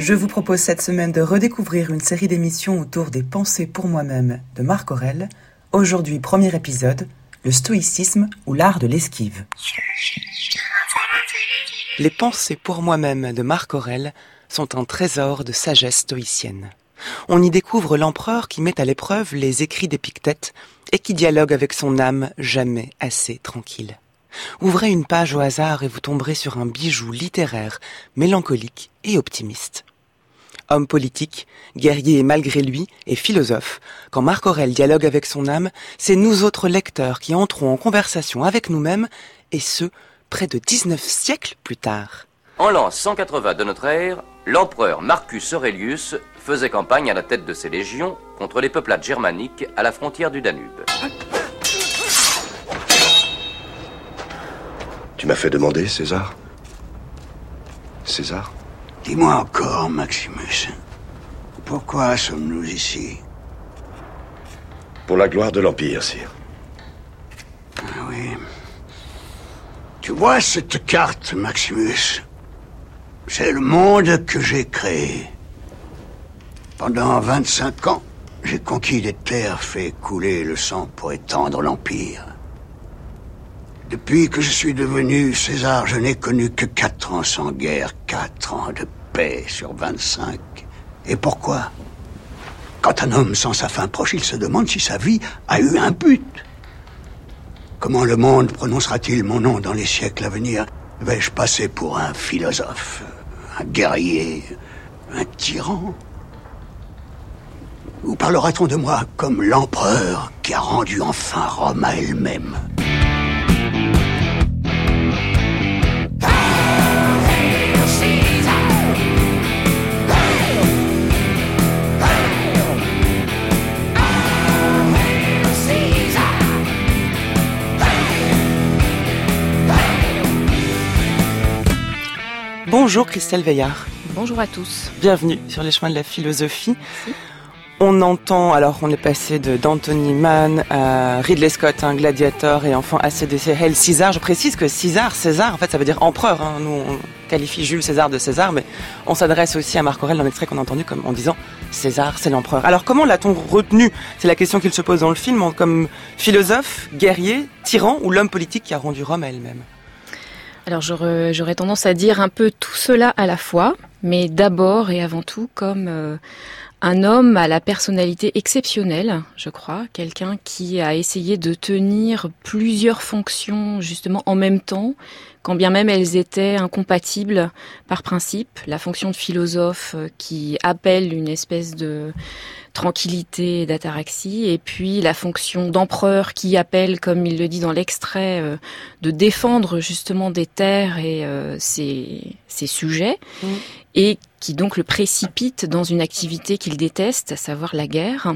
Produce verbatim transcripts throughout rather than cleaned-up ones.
Je vous propose cette semaine de redécouvrir une série d'émissions autour des pensées pour moi-même de Marc Aurèle. Aujourd'hui, premier épisode, le stoïcisme ou l'art de l'esquive. Les pensées pour moi-même de Marc Aurèle sont un trésor de sagesse stoïcienne. On y découvre l'empereur qui met à l'épreuve les écrits d'Épictète et qui dialogue avec son âme jamais assez tranquille. Ouvrez une page au hasard et vous tomberez sur un bijou littéraire, mélancolique et optimiste. Homme politique, guerrier malgré lui et philosophe, quand Marc Aurèle dialogue avec son âme, c'est nous autres lecteurs qui entrons en conversation avec nous-mêmes, et ce, près de dix-neuf siècles plus tard. En l'an cent quatre-vingts de notre ère, l'empereur Marcus Aurelius faisait campagne à la tête de ses légions contre les peuplades germaniques à la frontière du Danube. Tu m'as fait demander, César ? César ? Dis-moi encore, Maximus, pourquoi sommes-nous ici ? Pour la gloire de l'Empire, sire. Ah oui. Tu vois cette carte, Maximus ? C'est le monde que j'ai créé. Pendant vingt-cinq ans, j'ai conquis des terres, fait couler le sang pour étendre l'Empire. Depuis que je suis devenu César, je n'ai connu que quatre ans sans guerre, quatre ans de paix sur vingt-cinq. Et pourquoi ? Quand un homme sent sa fin proche, il se demande si sa vie a eu un but. Comment le monde prononcera-t-il mon nom dans les siècles à venir ? Vais-je passer pour un philosophe, un guerrier, un tyran ? Ou parlera-t-on de moi comme l'empereur qui a rendu enfin Rome à elle-même ? Bonjour Christelle Veillard. Bonjour à tous. Bienvenue sur les chemins de la philosophie. Merci. On entend, alors on est passé de d'Anthony Mann à Ridley Scott, un Gladiator, et enfin A C D C, Hail César. Je précise que César, César, en fait ça veut dire empereur. Hein. Nous on qualifie Jules César de César, mais on s'adresse aussi à Marc Aurèle dans l'extrait qu'on a entendu comme en disant César, c'est l'empereur. Alors comment l'a-t-on retenu ? C'est la question qu'il se pose dans le film, comme philosophe, guerrier, tyran ou l'homme politique qui a rendu Rome à elle-même ? Alors j'aurais, j'aurais tendance à dire un peu tout cela à la fois, mais d'abord et avant tout comme euh, un homme à la personnalité exceptionnelle, je crois, quelqu'un qui a essayé de tenir plusieurs fonctions justement en même temps, quand bien même elles étaient incompatibles par principe. La fonction de philosophe euh, qui appelle une espèce de tranquillité et d'ataraxie, et puis la fonction d'empereur qui appelle, comme il le dit dans l'extrait, euh, de défendre justement des terres et euh, ses, ses sujets, mmh. et qui donc le précipite dans une activité qu'il déteste, à savoir la guerre.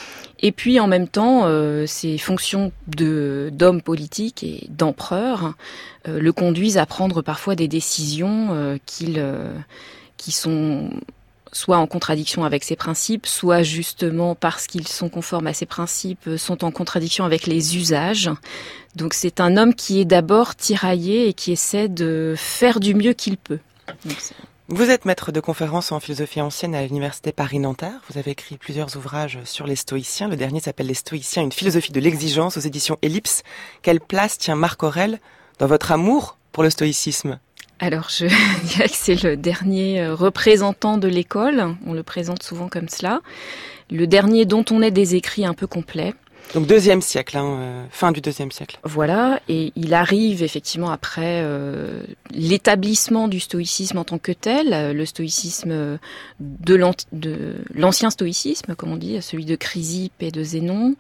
Et puis en même temps, euh, ces fonctions de, d'homme politique et d'empereur euh, le conduisent à prendre parfois des décisions euh, qu'il, euh, qui sont soit en contradiction avec ses principes, soit justement parce qu'ils sont conformes à ses principes, sont en contradiction avec les usages. Donc c'est un homme qui est d'abord tiraillé et qui essaie de faire du mieux qu'il peut. Donc, vous êtes maître de conférences en philosophie ancienne à l'université Paris-Nanterre. Vous avez écrit plusieurs ouvrages sur les stoïciens. Le dernier s'appelle Les stoïciens, une philosophie de l'exigence aux éditions Ellipse. Quelle place tient Marc Aurèle dans votre amour pour le stoïcisme ? Alors, je dirais que c'est le dernier représentant de l'école. On le présente souvent comme cela. Le dernier dont on ait des écrits un peu complets. Donc deuxième siècle, hein, euh, fin du deuxième siècle. Voilà, et il arrive effectivement après euh, l'établissement du stoïcisme en tant que tel, le stoïcisme de, l'an- de l'ancien stoïcisme, comme on dit, celui de Chrysippe et de Zénon.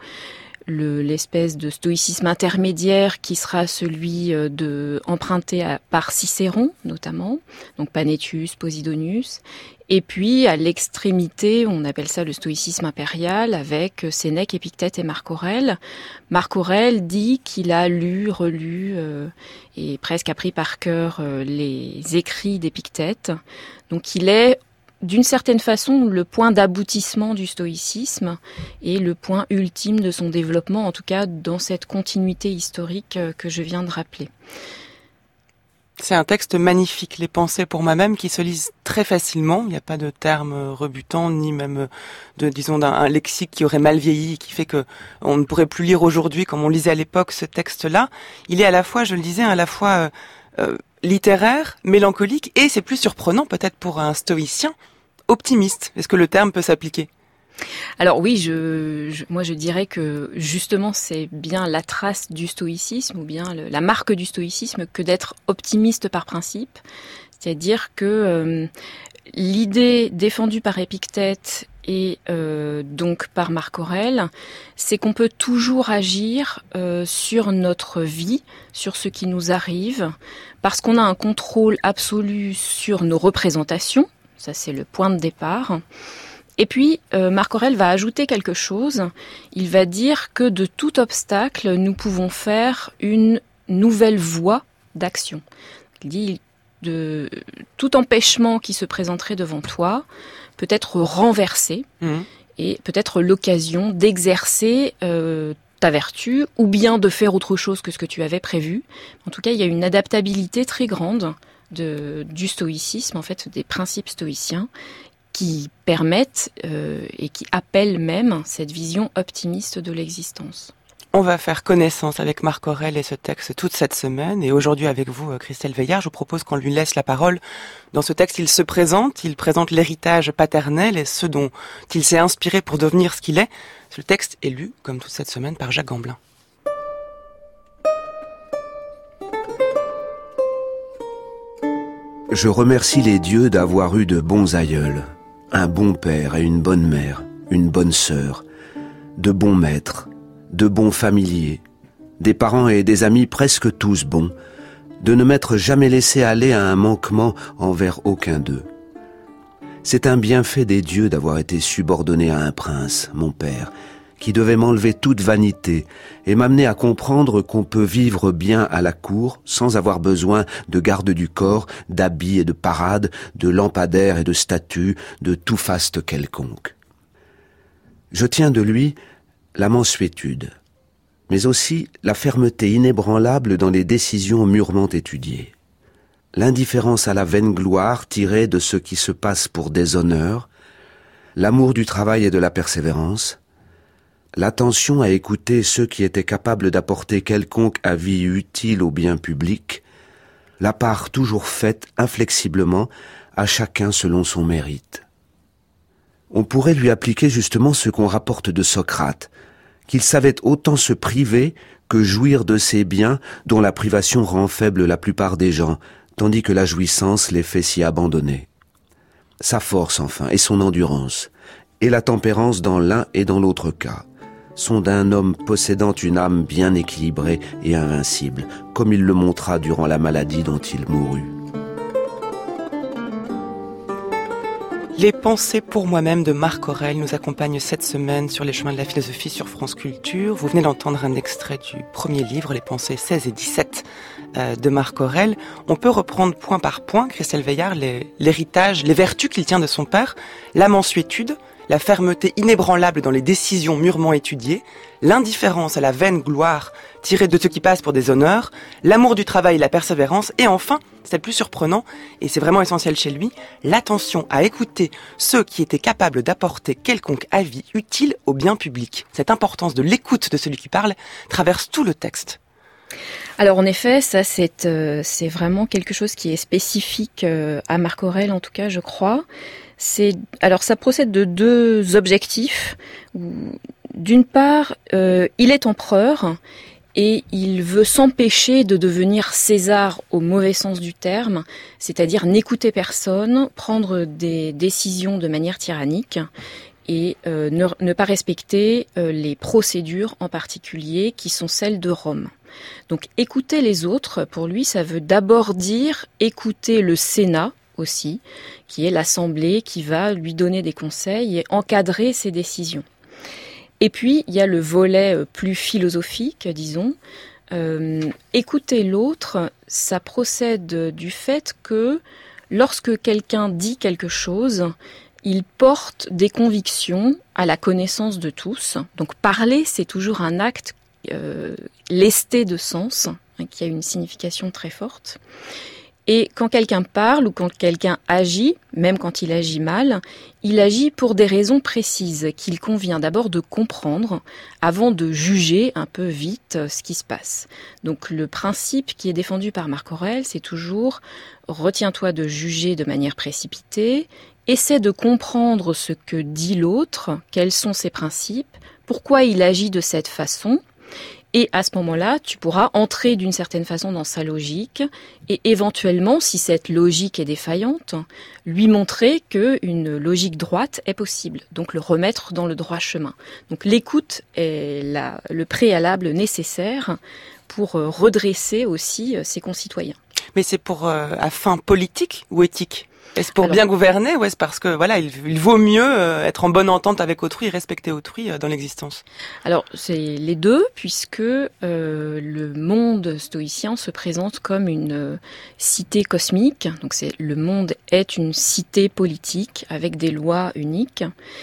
Le, l'espèce de stoïcisme intermédiaire qui sera celui de emprunté à, par Cicéron notamment, donc Panétius, Posidonius, et puis à l'extrémité, on appelle ça le stoïcisme impérial avec Sénèque, Épictète et Marc Aurèle. Marc Aurèle dit qu'il a lu, relu euh, et presque appris par cœur euh, les écrits d'Épictète, donc il est d'une certaine façon, le point d'aboutissement du stoïcisme et le point ultime de son développement, en tout cas dans cette continuité historique que je viens de rappeler. C'est un texte magnifique, les pensées pour moi-même, qui se lisent très facilement. Il n'y a pas de termes rebutants, ni même de, disons, d'un un lexique qui aurait mal vieilli, qui fait que on ne pourrait plus lire aujourd'hui comme on lisait à l'époque ce texte-là. Il est à la fois, je le disais, à la fois euh, euh, littéraire, mélancolique, et c'est plus surprenant peut-être pour un stoïcien, optimiste. Est-ce que le terme peut s'appliquer ? Alors oui, je, je, moi je dirais que justement c'est bien la trace du stoïcisme ou bien le, la marque du stoïcisme que d'être optimiste par principe. C'est-à-dire que euh, l'idée défendue par Épictète et euh, donc par Marc Aurèle, c'est qu'on peut toujours agir euh, sur notre vie, sur ce qui nous arrive, parce qu'on a un contrôle absolu sur nos représentations. Ça c'est le point de départ. Et puis, euh, Marc Aurèle va ajouter quelque chose. Il va dire que de tout obstacle, nous pouvons faire une nouvelle voie d'action. Il dit de tout empêchement qui se présenterait devant toi peut être renversé mmh. et peut être l'occasion d'exercer euh, ta vertu ou bien de faire autre chose que ce que tu avais prévu. En tout cas, il y a une adaptabilité très grande de, du stoïcisme, en fait, des principes stoïciens, qui permettent euh, et qui appellent même cette vision optimiste de l'existence. On va faire connaissance avec Marc Aurèle et ce texte toute cette semaine. Et aujourd'hui avec vous, Christelle Veillard, je vous propose qu'on lui laisse la parole. Dans ce texte, il se présente, il présente l'héritage paternel et ce dont il s'est inspiré pour devenir ce qu'il est. Ce texte est lu, comme toute cette semaine, par Jacques Gamblin. Je remercie les dieux d'avoir eu de bons aïeuls. Un bon père et une bonne mère, une bonne sœur, de bons maîtres, de bons familiers, des parents et des amis presque tous bons, de ne m'être jamais laissé aller à un manquement envers aucun d'eux. C'est un bienfait des dieux d'avoir été subordonné à un prince, mon père, qui devait m'enlever toute vanité et m'amener à comprendre qu'on peut vivre bien à la cour sans avoir besoin de garde du corps, d'habits et de parades, de lampadaires et de statues, de tout faste quelconque. Je tiens de lui la mansuétude, mais aussi la fermeté inébranlable dans les décisions mûrement étudiées, l'indifférence à la vaine gloire tirée de ce qui se passe pour déshonneur, l'amour du travail et de la persévérance, l'attention à écouter ceux qui étaient capables d'apporter quelconque avis utile au bien public, la part toujours faite inflexiblement à chacun selon son mérite. On pourrait lui appliquer justement ce qu'on rapporte de Socrate, qu'il savait autant se priver que jouir de ces biens dont la privation rend faible la plupart des gens, tandis que la jouissance les fait s'y abandonner. Sa force enfin et son endurance, et la tempérance dans l'un et dans l'autre cas, sont d'un homme possédant une âme bien équilibrée et invincible, comme il le montra durant la maladie dont il mourut. Les pensées pour moi-même de Marc Aurèle nous accompagnent cette semaine sur les chemins de la philosophie sur France Culture. Vous venez d'entendre un extrait du premier livre, Les pensées seize et dix-sept euh, de Marc Aurèle. On peut reprendre point par point, Christelle Veillard, les, l'héritage, les vertus qu'il tient de son père, la mansuétude, la fermeté inébranlable dans les décisions mûrement étudiées, l'indifférence à la vaine gloire tirée de ce qui passe pour des honneurs, l'amour du travail et la persévérance, et enfin, c'est le plus surprenant, et c'est vraiment essentiel chez lui, l'attention à écouter ceux qui étaient capables d'apporter quelconque avis utile au bien public. Cette importance de l'écoute de celui qui parle traverse tout le texte. Alors en effet, ça c'est, euh, c'est vraiment quelque chose qui est spécifique euh, à Marc Aurèle, en tout cas je crois. C'est, alors ça procède de deux objectifs. D'une part, euh, il est empereur et il veut s'empêcher de devenir César au mauvais sens du terme, c'est-à-dire n'écouter personne, prendre des décisions de manière tyrannique et euh, ne, ne pas respecter euh, les procédures en particulier qui sont celles de Rome. Donc écouter les autres, pour lui, ça veut d'abord dire écouter le Sénat aussi, qui est l'Assemblée qui va lui donner des conseils et encadrer ses décisions. Et puis, il y a le volet plus philosophique, disons. Euh, écouter l'autre, ça procède du fait que lorsque quelqu'un dit quelque chose, il porte des convictions à la connaissance de tous. Donc parler, c'est toujours un acte euh, lesté de sens, hein, qui a une signification très forte. Et quand quelqu'un parle ou quand quelqu'un agit, même quand il agit mal, il agit pour des raisons précises qu'il convient d'abord de comprendre avant de juger un peu vite ce qui se passe. Donc le principe qui est défendu par Marc Aurèle, c'est toujours « retiens-toi de juger de manière précipitée », essaie de comprendre ce que dit l'autre, quels sont ses principes, pourquoi il agit de cette façon. Et à ce moment-là, tu pourras entrer d'une certaine façon dans sa logique et éventuellement, si cette logique est défaillante, lui montrer qu'une logique droite est possible, donc le remettre dans le droit chemin. Donc l'écoute est la, le préalable nécessaire pour redresser aussi ses concitoyens. Mais c'est pour euh, à fin politique ou éthique ? Est-ce pour Alors, bien gouverner ou est-ce parce que voilà, il, il vaut mieux euh, être en bonne entente avec autrui et respecter autrui euh, dans l'existence ? Alors, c'est les deux, puisque euh, le monde stoïcien se présente comme une euh, cité cosmique. Donc, c'est le monde est une cité politique avec des lois uniques.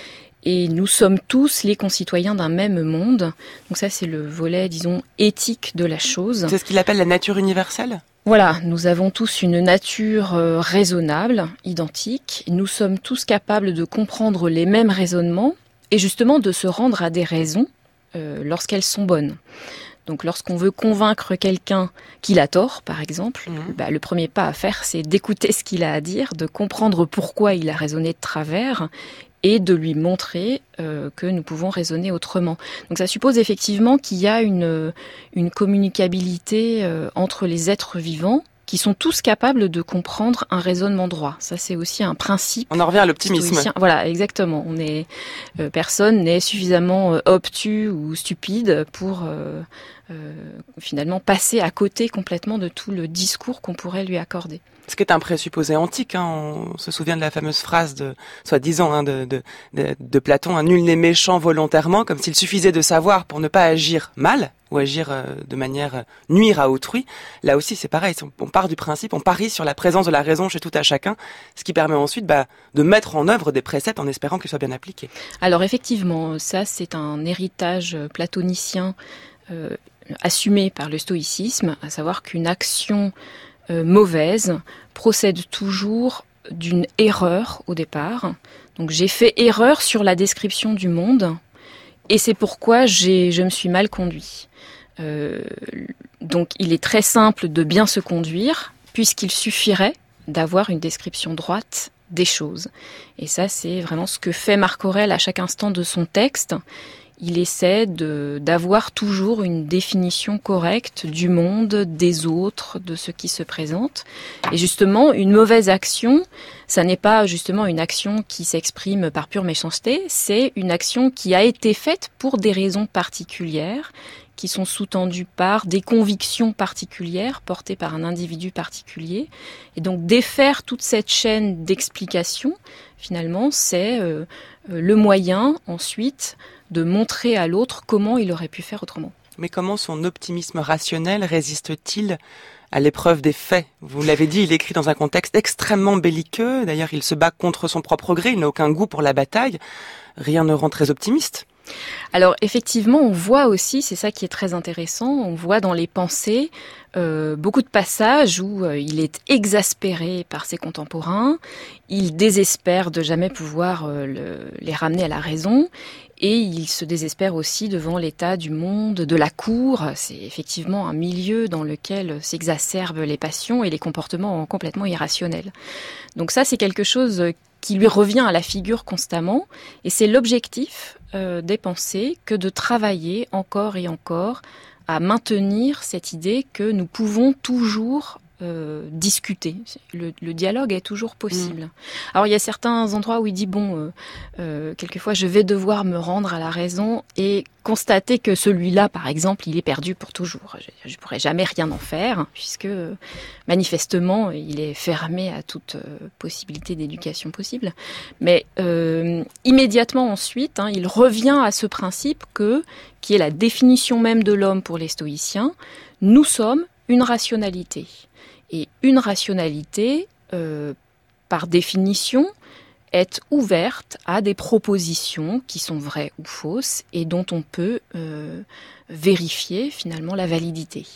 Et nous sommes tous les concitoyens d'un même monde. Donc ça, c'est le volet, disons, éthique de la chose. C'est ce qu'il appelle la nature universelle ? Voilà, nous avons tous une nature euh, raisonnable, identique. Nous sommes tous capables de comprendre les mêmes raisonnements et justement de se rendre à des raisons euh, lorsqu'elles sont bonnes. Donc lorsqu'on veut convaincre quelqu'un qu'il a tort, par exemple, mmh. bah, le premier pas à faire, c'est d'écouter ce qu'il a à dire, de comprendre pourquoi il a raisonné de travers et de lui montrer euh, que nous pouvons raisonner autrement. Donc ça suppose effectivement qu'il y a une, une communicabilité euh, entre les êtres vivants qui sont tous capables de comprendre un raisonnement droit. Ça, c'est aussi un principe. On en revient à l'optimisme. Stoïcien. Voilà, exactement. On est, euh, personne n'est suffisamment euh, obtus ou stupide pour euh, euh, finalement passer à côté complètement de tout le discours qu'on pourrait lui accorder. Ce qui est un présupposé antique, hein. On se souvient de la fameuse phrase de, soi-disant, hein, de, de, de, de Platon, hein, nul n'est méchant volontairement, comme s'il suffisait de savoir pour ne pas agir mal, ou agir euh, de manière euh, nuire à autrui. Là aussi, c'est pareil, on part du principe, on parie sur la présence de la raison chez tout à chacun, ce qui permet ensuite bah, de mettre en œuvre des préceptes en espérant qu'ils soient bien appliqués. Alors effectivement, ça c'est un héritage platonicien euh, assumé par le stoïcisme, à savoir qu'une action Euh, mauvaise procède toujours d'une erreur au départ. Donc j'ai fait erreur sur la description du monde et c'est pourquoi j'ai, je me suis mal conduit. Euh, donc il est très simple de bien se conduire puisqu'il suffirait d'avoir une description droite des choses. Et ça c'est vraiment ce que fait Marc Aurèle à chaque instant de son texte. Il essaie de, d'avoir toujours une définition correcte du monde, des autres, de ce qui se présente. Et justement, une mauvaise action, ça n'est pas justement une action qui s'exprime par pure méchanceté, c'est une action qui a été faite pour des raisons particulières, qui sont sous-tendues par des convictions particulières portées par un individu particulier. Et donc défaire toute cette chaîne d'explications, finalement, c'est euh, le moyen ensuite de montrer à l'autre comment il aurait pu faire autrement. Mais comment son optimisme rationnel résiste-t-il à l'épreuve des faits ? Vous l'avez dit, il écrit dans un contexte extrêmement belliqueux. D'ailleurs, il se bat contre son propre gré, il n'a aucun goût pour la bataille. Rien ne rend très optimiste. Alors effectivement, on voit aussi, c'est ça qui est très intéressant, on voit dans les pensées euh, beaucoup de passages où euh, il est exaspéré par ses contemporains, il désespère de jamais pouvoir euh, le, les ramener à la raison, et il se désespère aussi devant l'état du monde, de la cour. C'est effectivement un milieu dans lequel s'exacerbent les passions et les comportements complètement irrationnels. Donc ça, c'est quelque chose qui lui revient à la figure constamment, et c'est l'objectif euh, des pensées que de travailler encore et encore à maintenir cette idée que nous pouvons toujours euh, discuter. Le, le dialogue est toujours possible. Mmh. Alors il y a certains endroits où il dit bon, euh, euh, quelquefois je vais devoir me rendre à la raison et constater que celui-là, par exemple, il est perdu pour toujours. Je ne pourrai jamais rien en faire, puisque manifestement, il est fermé à toute euh, possibilité d'éducation possible. Mais euh, immédiatement ensuite, hein, il revient à ce principe que, qui est la définition même de l'homme pour les stoïciens, nous sommes une rationalité. Et une rationalité, euh, par définition, est ouverte à des propositions qui sont vraies ou fausses et dont on peut euh, vérifier finalement la validité.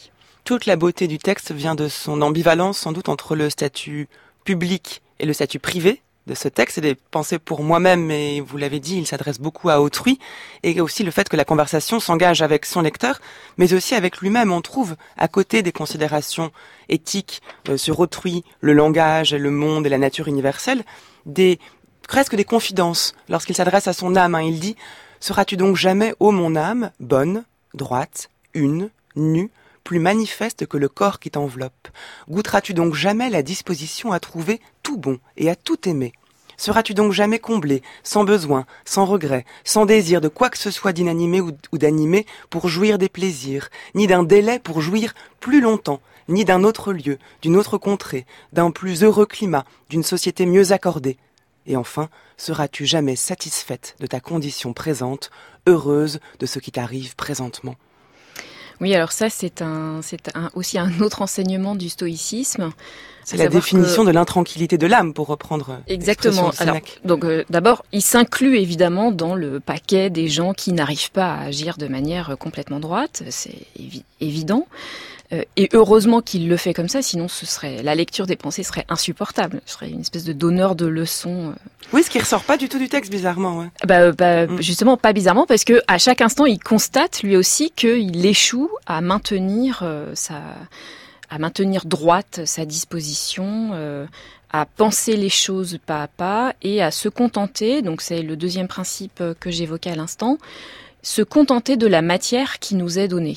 toute la beauté du texte vient de son ambivalence, sans doute, entre le statut public et le statut privé de ce texte. C'est des pensées pour moi-même, mais vous l'avez dit, il s'adresse beaucoup à autrui, et aussi le fait que la conversation s'engage avec son lecteur, mais aussi avec lui-même. On trouve, à côté des considérations éthiques euh, sur autrui, le langage, le monde et la nature universelle, des presque des confidences. Lorsqu'il s'adresse à son âme, hein, il dit « Seras-tu donc jamais, ô mon âme, bonne, droite, une, nue, plus manifeste que le corps qui t'enveloppe? Goûteras-tu donc jamais la disposition à trouver tout bon et à tout aimer? Seras-tu donc jamais comblé, sans besoin, sans regret, sans désir de quoi que ce soit d'inanimé ou, ou d'animé pour jouir des plaisirs, ni d'un délai pour jouir plus longtemps, ni d'un autre lieu, d'une autre contrée, d'un plus heureux climat, d'une société mieux accordée? Et enfin, seras-tu jamais satisfaite de ta condition présente, heureuse de ce qui t'arrive présentement ?» Oui, alors ça, c'est un, c'est un, aussi un autre enseignement du stoïcisme. C'est la définition que... de l'intranquillité de l'âme, pour reprendre. Exactement. Alors, donc, euh, d'abord, il s'inclut évidemment dans le paquet des gens qui n'arrivent pas à agir de manière complètement droite. C'est évi- évident. Euh, et heureusement qu'il le fait comme ça, sinon ce serait la lecture des pensées serait insupportable. Ce serait une espèce de donneur de leçons. Euh... Oui, ce qui ressort pas du tout du texte, bizarrement. Ouais. Bah, bah mm. Justement, pas bizarrement, parce que à chaque instant, il constate lui aussi qu'il échoue à maintenir euh, sa, à maintenir droite sa disposition, euh, à penser les choses pas à pas et à se contenter. Donc c'est le deuxième principe que j'évoquais à l'instant, se contenter de la matière qui nous est donnée.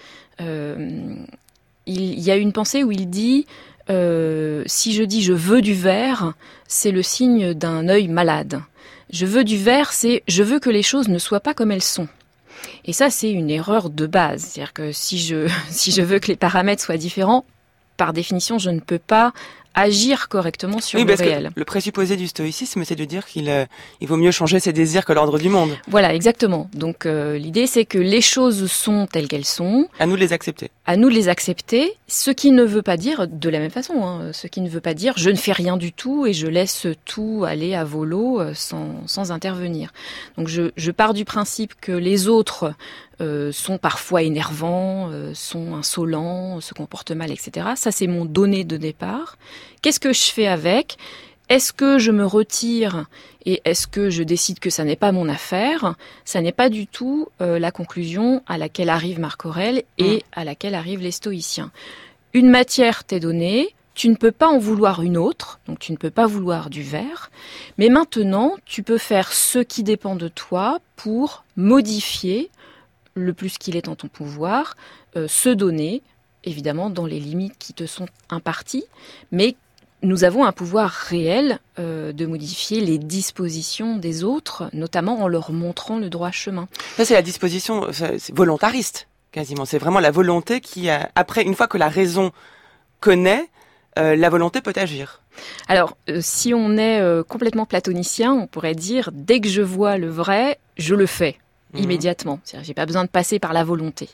Euh, il y a une pensée où il dit euh, si je dis je veux du vert, c'est le signe d'un œil malade. Je veux du vert, c'est je veux que les choses ne soient pas comme elles sont. Et ça, c'est une erreur de base. C'est-à-dire que si je, si je veux que les paramètres soient différents, par définition, je ne peux pas agir correctement sur oui, le réel. Que le présupposé du stoïcisme, c'est de dire qu'il euh, il vaut mieux changer ses désirs que l'ordre du monde. Voilà, exactement. Donc euh, l'idée, c'est que les choses sont telles qu'elles sont. À nous de les accepter. À nous de les accepter, ce qui ne veut pas dire, de la même façon, hein, ce qui ne veut pas dire je ne fais rien du tout et je laisse tout aller à volo euh, sans, sans intervenir. Donc je, je pars du principe que les autres euh, sont parfois énervants, euh, sont insolents, se comportent mal, et cetera. Ça, c'est mon donné de départ. Qu'est-ce que je fais avec ? Est-ce que je me retire et est-ce que je décide que ça n'est pas mon affaire ? Ça n'est pas du tout euh, la conclusion à laquelle arrive Marc Aurèle et mmh. à laquelle arrivent les stoïciens. Une matière t'est donnée, tu ne peux pas en vouloir une autre, donc tu ne peux pas vouloir du vert, mais maintenant tu peux faire ce qui dépend de toi pour modifier le plus qu'il est en ton pouvoir, euh, se donner, évidemment dans les limites qui te sont imparties, mais nous avons un pouvoir réel euh, de modifier les dispositions des autres, notamment en leur montrant le droit chemin. Ça, c'est la disposition c'est volontariste, quasiment. C'est vraiment la volonté qui, a, après, une fois que la raison connaît, euh, la volonté peut agir. Alors, euh, si on est euh, complètement platonicien, on pourrait dire, dès que je vois le vrai, je le fais, mmh. immédiatement. C'est-à-dire, j'ai pas besoin de passer par la volonté.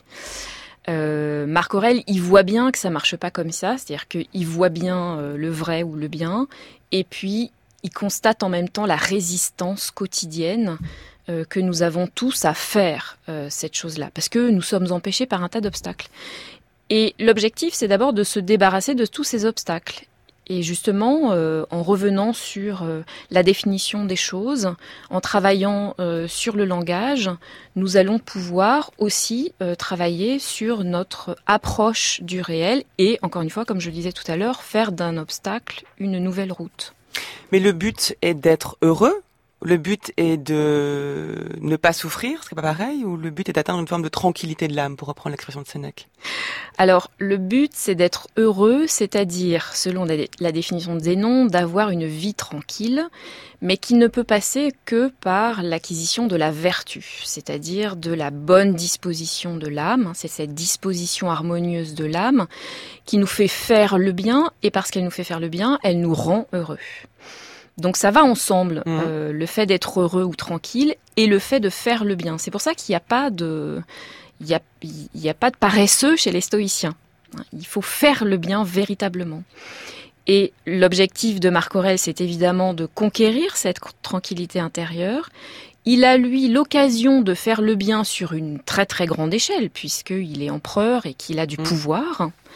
Euh, Marc Aurèle, il voit bien que ça marche pas comme ça, c'est-à-dire qu'il voit bien euh, le vrai ou le bien, et puis il constate en même temps la résistance quotidienne euh, que nous avons tous à faire euh, cette chose-là, parce que nous sommes empêchés par un tas d'obstacles. Et l'objectif, c'est d'abord de se débarrasser de tous ces obstacles. Et justement, euh, en revenant sur euh, la définition des choses, en travaillant euh, sur le langage, nous allons pouvoir aussi euh, travailler sur notre approche du réel et, encore une fois, comme je le disais tout à l'heure, faire d'un obstacle une nouvelle route. Mais le but est d'être heureux ? Le but est de ne pas souffrir, ce qui n'est pas pareil, ou le but est d'atteindre une forme de tranquillité de l'âme, pour reprendre l'expression de Sénèque ? Alors, le but, c'est d'être heureux, c'est-à-dire, selon la définition de Zénon, d'avoir une vie tranquille, mais qui ne peut passer que par l'acquisition de la vertu, c'est-à-dire de la bonne disposition de l'âme. C'est cette disposition harmonieuse de l'âme qui nous fait faire le bien, et parce qu'elle nous fait faire le bien, elle nous rend heureux. Donc ça va ensemble, mmh. euh, le fait d'être heureux ou tranquille et le fait de faire le bien. C'est pour ça qu'il n'y a pas de, il y a, il y a pas de paresseux chez les stoïciens. Il faut faire le bien véritablement. Et l'objectif de Marc Aurèle, c'est évidemment de conquérir cette tranquillité intérieure. Il a, lui, l'occasion de faire le bien sur une très très grande échelle, puisqu'il est empereur et qu'il a du mmh. pouvoir.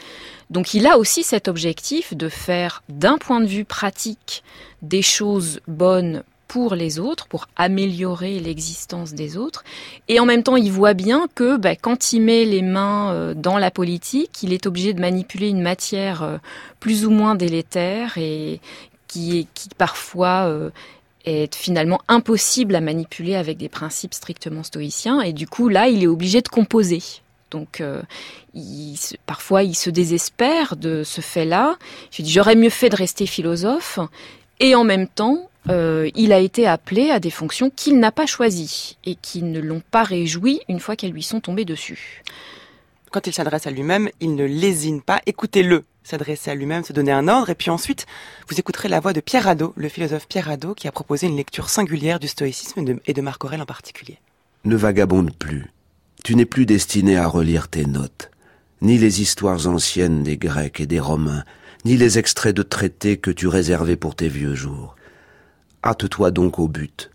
Donc il a aussi cet objectif de faire, d'un point de vue pratique, des choses bonnes pour les autres, pour améliorer l'existence des autres. Et en même temps, il voit bien que bah, quand il met les mains euh, dans la politique, il est obligé de manipuler une matière euh, plus ou moins délétère et qui, qui parfois euh, est finalement impossible à manipuler avec des principes strictement stoïciens. Et du coup, là, il est obligé de composer. Donc, euh, il, parfois, il se désespère de ce fait-là. Je dis, j'aurais mieux fait de rester philosophe. Et en même temps, euh, il a été appelé à des fonctions qu'il n'a pas choisies et qui ne l'ont pas réjoui une fois qu'elles lui sont tombées dessus. Quand il s'adresse à lui-même, il ne lésine pas. Écoutez-le, s'adresser à lui-même, se donner un ordre. Et puis ensuite, vous écouterez la voix de Pierre Hadot, le philosophe Pierre Hadot, qui a proposé une lecture singulière du stoïcisme et de, et de Marc Aurèle en particulier. Ne vagabonde plus. Tu n'es plus destiné à relire tes notes, ni les histoires anciennes des Grecs et des Romains, ni les extraits de traités que tu réservais pour tes vieux jours. Hâte-toi donc au but.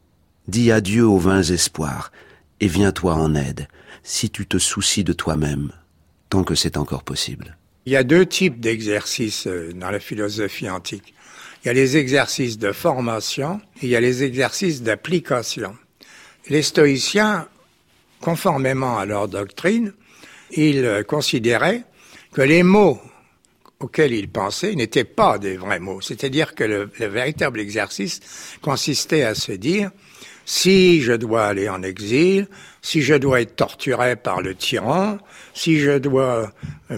Dis adieu aux vains espoirs, et viens-toi en aide, si tu te soucies de toi-même, tant que c'est encore possible. Il y a deux types d'exercices dans la philosophie antique. Il y a les exercices de formation et il y a les exercices d'application. Les stoïciens, conformément à leur doctrine, ils considéraient que les mots auxquels ils pensaient n'étaient pas des vrais mots. C'est-à-dire que le, le véritable exercice consistait à se dire « si je dois aller en exil, si je dois être torturé par le tyran, si je dois mourir »,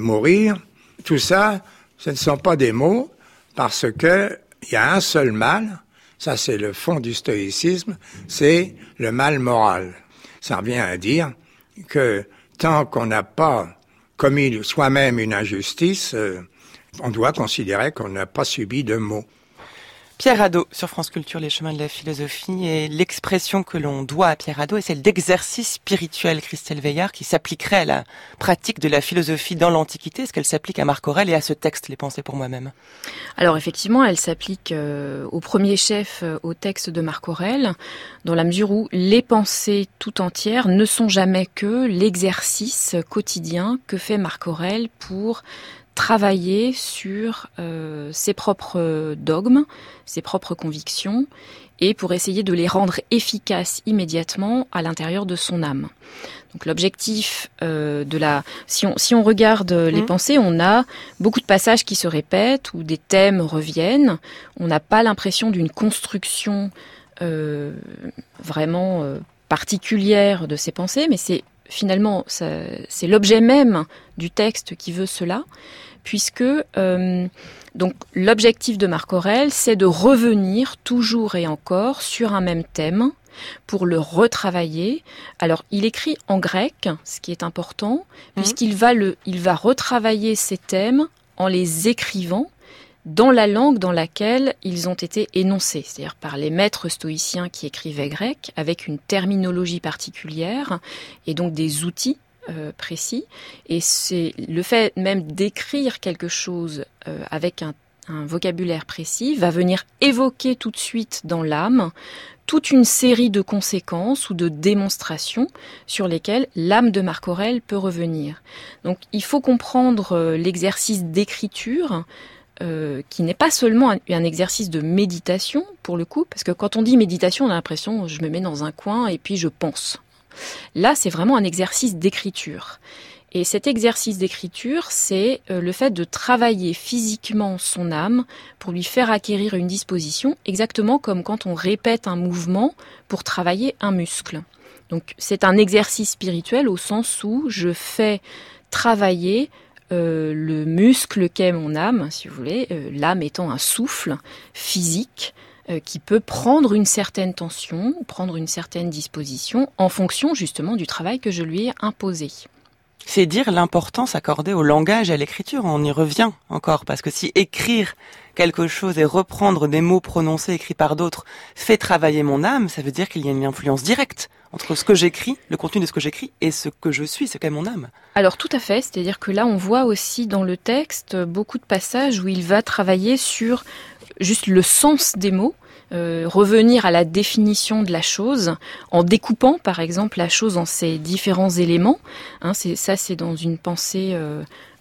tout ça, ce ne sont pas des mots parce que il y a un seul mal, ça c'est le fond du stoïcisme, c'est le mal moral. Ça revient à dire que tant qu'on n'a pas commis soi-même une injustice, euh, on doit considérer qu'on n'a pas subi de maux. Pierre Hadot, sur France Culture, les chemins de la philosophie, et l'expression que l'on doit à Pierre Hadot est celle d'exercice spirituel, Christelle Veillard, qui s'appliquerait à la pratique de la philosophie dans l'Antiquité. Est-ce qu'elle s'applique à Marc Aurèle et à ce texte, Les Pensées pour moi-même ? Alors effectivement, elle s'applique euh, au premier chef euh, au texte de Marc Aurèle, dans la mesure où les pensées tout entières ne sont jamais que l'exercice quotidien que fait Marc Aurèle pour travailler sur euh, ses propres dogmes, ses propres convictions, et pour essayer de les rendre efficaces immédiatement à l'intérieur de son âme. Donc l'objectif euh, de la... Si on, si on regarde les mmh. pensées, on a beaucoup de passages qui se répètent, où des thèmes reviennent. On n'a pas l'impression d'une construction euh, vraiment euh, particulière de ces pensées, mais c'est finalement, ça, c'est l'objet même du texte qui veut cela, puisque euh, donc l'objectif de Marc Aurèle, c'est de revenir toujours et encore sur un même thème pour le retravailler. Alors, il écrit en grec, ce qui est important, mmh. puisqu'il va le, il va retravailler ces thèmes en les écrivant dans la langue dans laquelle ils ont été énoncés, c'est-à-dire par les maîtres stoïciens qui écrivaient grec, avec une terminologie particulière et donc des outils euh, précis. Et c'est le fait même d'écrire quelque chose euh, avec un, un vocabulaire précis va venir évoquer tout de suite dans l'âme toute une série de conséquences ou de démonstrations sur lesquelles l'âme de Marc Aurèle peut revenir. Donc il faut comprendre euh, l'exercice d'écriture, Euh, qui n'est pas seulement un, un exercice de méditation, pour le coup, parce que quand on dit méditation, on a l'impression je me mets dans un coin et puis je pense. Là, c'est vraiment un exercice d'écriture. Et cet exercice d'écriture, c'est euh, le fait de travailler physiquement son âme pour lui faire acquérir une disposition, exactement comme quand on répète un mouvement pour travailler un muscle. Donc, c'est un exercice spirituel au sens où je fais travailler Euh, le muscle qu'est mon âme, si vous voulez, euh, l'âme étant un souffle physique euh, qui peut prendre une certaine tension, prendre une certaine disposition en fonction justement du travail que je lui ai imposé. C'est dire l'importance accordée au langage et à l'écriture. On y revient encore, parce que si écrire quelque chose et reprendre des mots prononcés écrits par d'autres fait travailler mon âme, ça veut dire qu'il y a une influence directe entre ce que j'écris, le contenu de ce que j'écris, et ce que je suis, ce qu'est mon âme. Alors tout à fait, c'est-à-dire que là on voit aussi dans le texte beaucoup de passages où il va travailler sur juste le sens des mots, euh, revenir à la définition de la chose, en découpant par exemple la chose en ses différents éléments. Hein, c'est, ça c'est dans une pensée... Euh,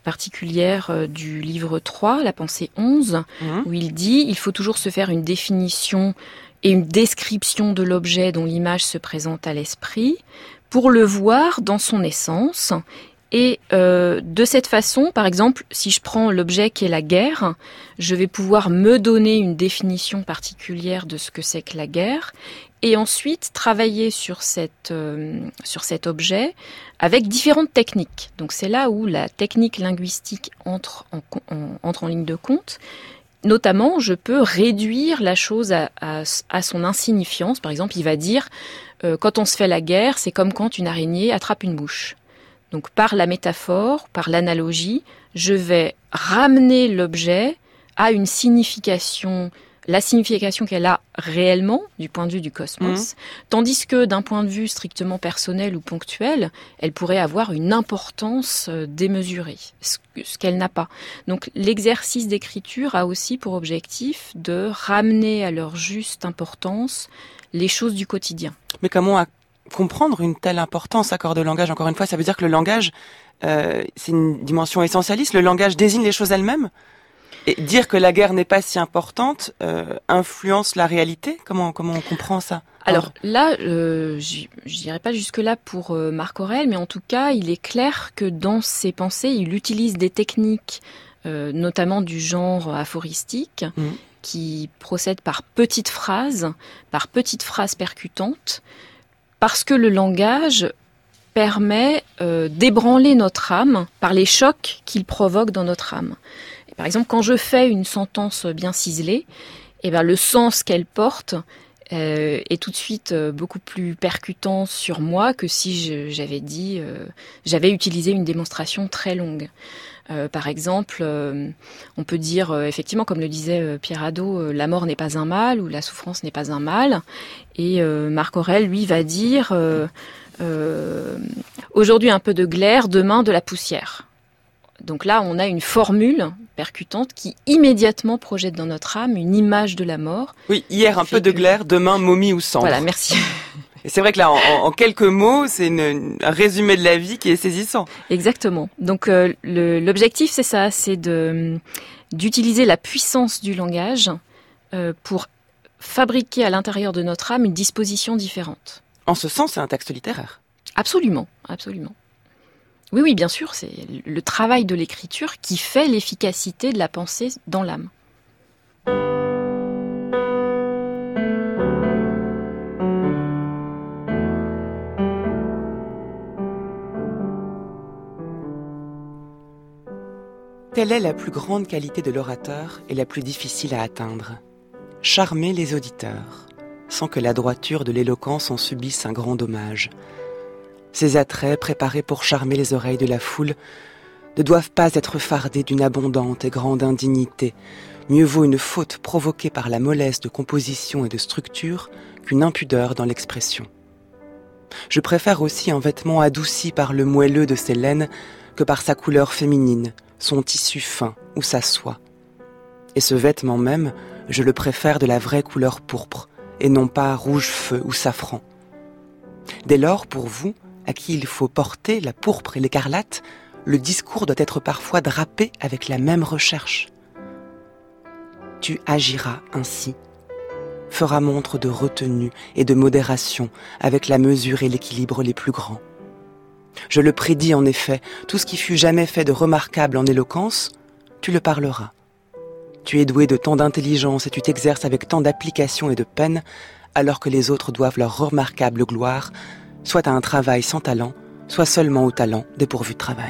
particulière euh, du livre trois, la pensée onze, mmh. où il dit « Il faut toujours se faire une définition et une description de l'objet dont l'image se présente à l'esprit pour le voir dans son essence. » Et euh, de cette façon, par exemple, si je prends l'objet qui est la guerre, je vais pouvoir me donner une définition particulière de ce que c'est que la guerre, et ensuite travailler sur cette euh, sur cet objet avec différentes techniques. Donc c'est là où la technique linguistique entre en, en, entre en ligne de compte. Notamment, je peux réduire la chose à, à, à son insignifiance. Par exemple, il va dire euh, quand on se fait la guerre, c'est comme quand une araignée attrape une mouche. Donc par la métaphore, par l'analogie, je vais ramener l'objet à une signification, la signification qu'elle a réellement du point de vue du cosmos, mmh. tandis que d'un point de vue strictement personnel ou ponctuel, elle pourrait avoir une importance démesurée, ce, ce qu'elle n'a pas. Donc l'exercice d'écriture a aussi pour objectif de ramener à leur juste importance les choses du quotidien. Mais comment a comprendre une telle importance, accord de langage, encore une fois, ça veut dire que le langage, euh, c'est une dimension essentialiste. Le langage désigne les choses elles-mêmes. Et dire que la guerre n'est pas si importante euh, influence la réalité. Comment comment on comprend ça ? Alors là, euh, je n'irai pas jusque-là pour euh, Marc Aurèle, mais en tout cas, il est clair que dans ses pensées, il utilise des techniques, euh, notamment du genre aphoristique, mmh. qui procèdent par petites phrases, par petites phrases percutantes, parce que le langage permet euh, d'ébranler notre âme par les chocs qu'il provoque dans notre âme. Et par exemple, quand je fais une sentence bien ciselée, eh ben, le sens qu'elle porte euh, est tout de suite euh, beaucoup plus percutant sur moi que si je, j'avais dit, euh, j'avais utilisé une démonstration très longue. Euh, par exemple, euh, on peut dire, euh, effectivement, comme le disait euh, Pierre Hadot, euh, la mort n'est pas un mal ou la souffrance n'est pas un mal. Et euh, Marc Aurèle, lui, va dire, euh, euh, aujourd'hui un peu de glaire, demain de la poussière. Donc là, on a une formule percutante qui immédiatement projette dans notre âme une image de la mort. Oui, hier un peu de glaire, demain momie ou cendre. Voilà, merci. Et c'est vrai que là, en, en quelques mots, c'est une, un résumé de la vie qui est saisissant. Exactement. Donc euh, le, l'objectif, c'est ça, c'est de d'utiliser la puissance du langage euh, pour fabriquer à l'intérieur de notre âme une disposition différente. En ce sens, c'est un texte littéraire. Absolument, absolument. Oui, oui, bien sûr, c'est le travail de l'écriture qui fait l'efficacité de la pensée dans l'âme. Telle est la plus grande qualité de l'orateur et la plus difficile à atteindre. Charmer les auditeurs, sans que la droiture de l'éloquence en subisse un grand dommage. Ces attraits, préparés pour charmer les oreilles de la foule, ne doivent pas être fardés d'une abondante et grande indignité. Mieux vaut une faute provoquée par la mollesse de composition et de structure qu'une impudeur dans l'expression. Je préfère aussi un vêtement adouci par le moelleux de ses laines que par sa couleur féminine, son tissu fin ou sa soie. Et ce vêtement même, je le préfère de la vraie couleur pourpre, et non pas rouge feu ou safran. Dès lors, pour vous, à qui il faut porter la pourpre et l'écarlate, le discours doit être parfois drapé avec la même recherche. Tu agiras ainsi, feras montre de retenue et de modération avec la mesure et l'équilibre les plus grands. Je le prédis en effet, tout ce qui fut jamais fait de remarquable en éloquence, tu le parleras. Tu es doué de tant d'intelligence et tu t'exerces avec tant d'application et de peine, alors que les autres doivent leur remarquable gloire, soit à un travail sans talent, soit seulement au talent dépourvu de travail.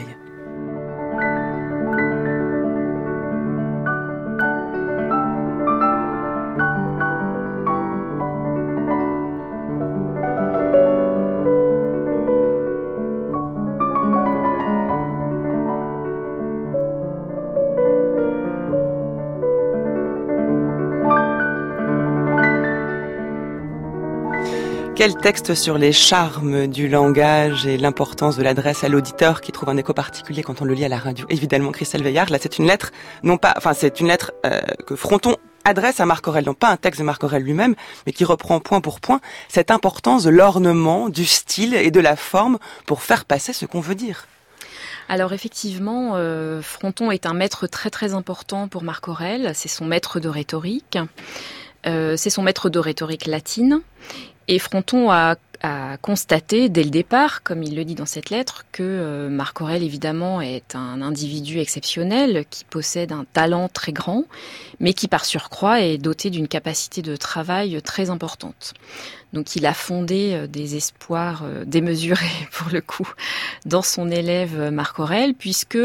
Quel texte sur les charmes du langage et l'importance de l'adresse à l'auditeur qui trouve un écho particulier quand on le lit à la radio. Évidemment, Christelle Veillard, là c'est une lettre, non pas, enfin c'est une lettre euh, que Fronton adresse à Marc Aurèle, non pas un texte de Marc Aurèle lui-même, mais qui reprend point pour point cette importance de l'ornement, du style et de la forme pour faire passer ce qu'on veut dire. Alors effectivement, euh, Fronton est un maître très très important pour Marc Aurèle. C'est son maître de rhétorique. Euh, c'est son maître de rhétorique latine. Et Fronton a, a constaté dès le départ, comme il le dit dans cette lettre, que euh, Marc Aurèle, évidemment, est un individu exceptionnel, qui possède un talent très grand, mais qui, par surcroît, est doté d'une capacité de travail très importante. Donc il a fondé des espoirs démesurés, pour le coup, dans son élève Marc Aurèle, puisque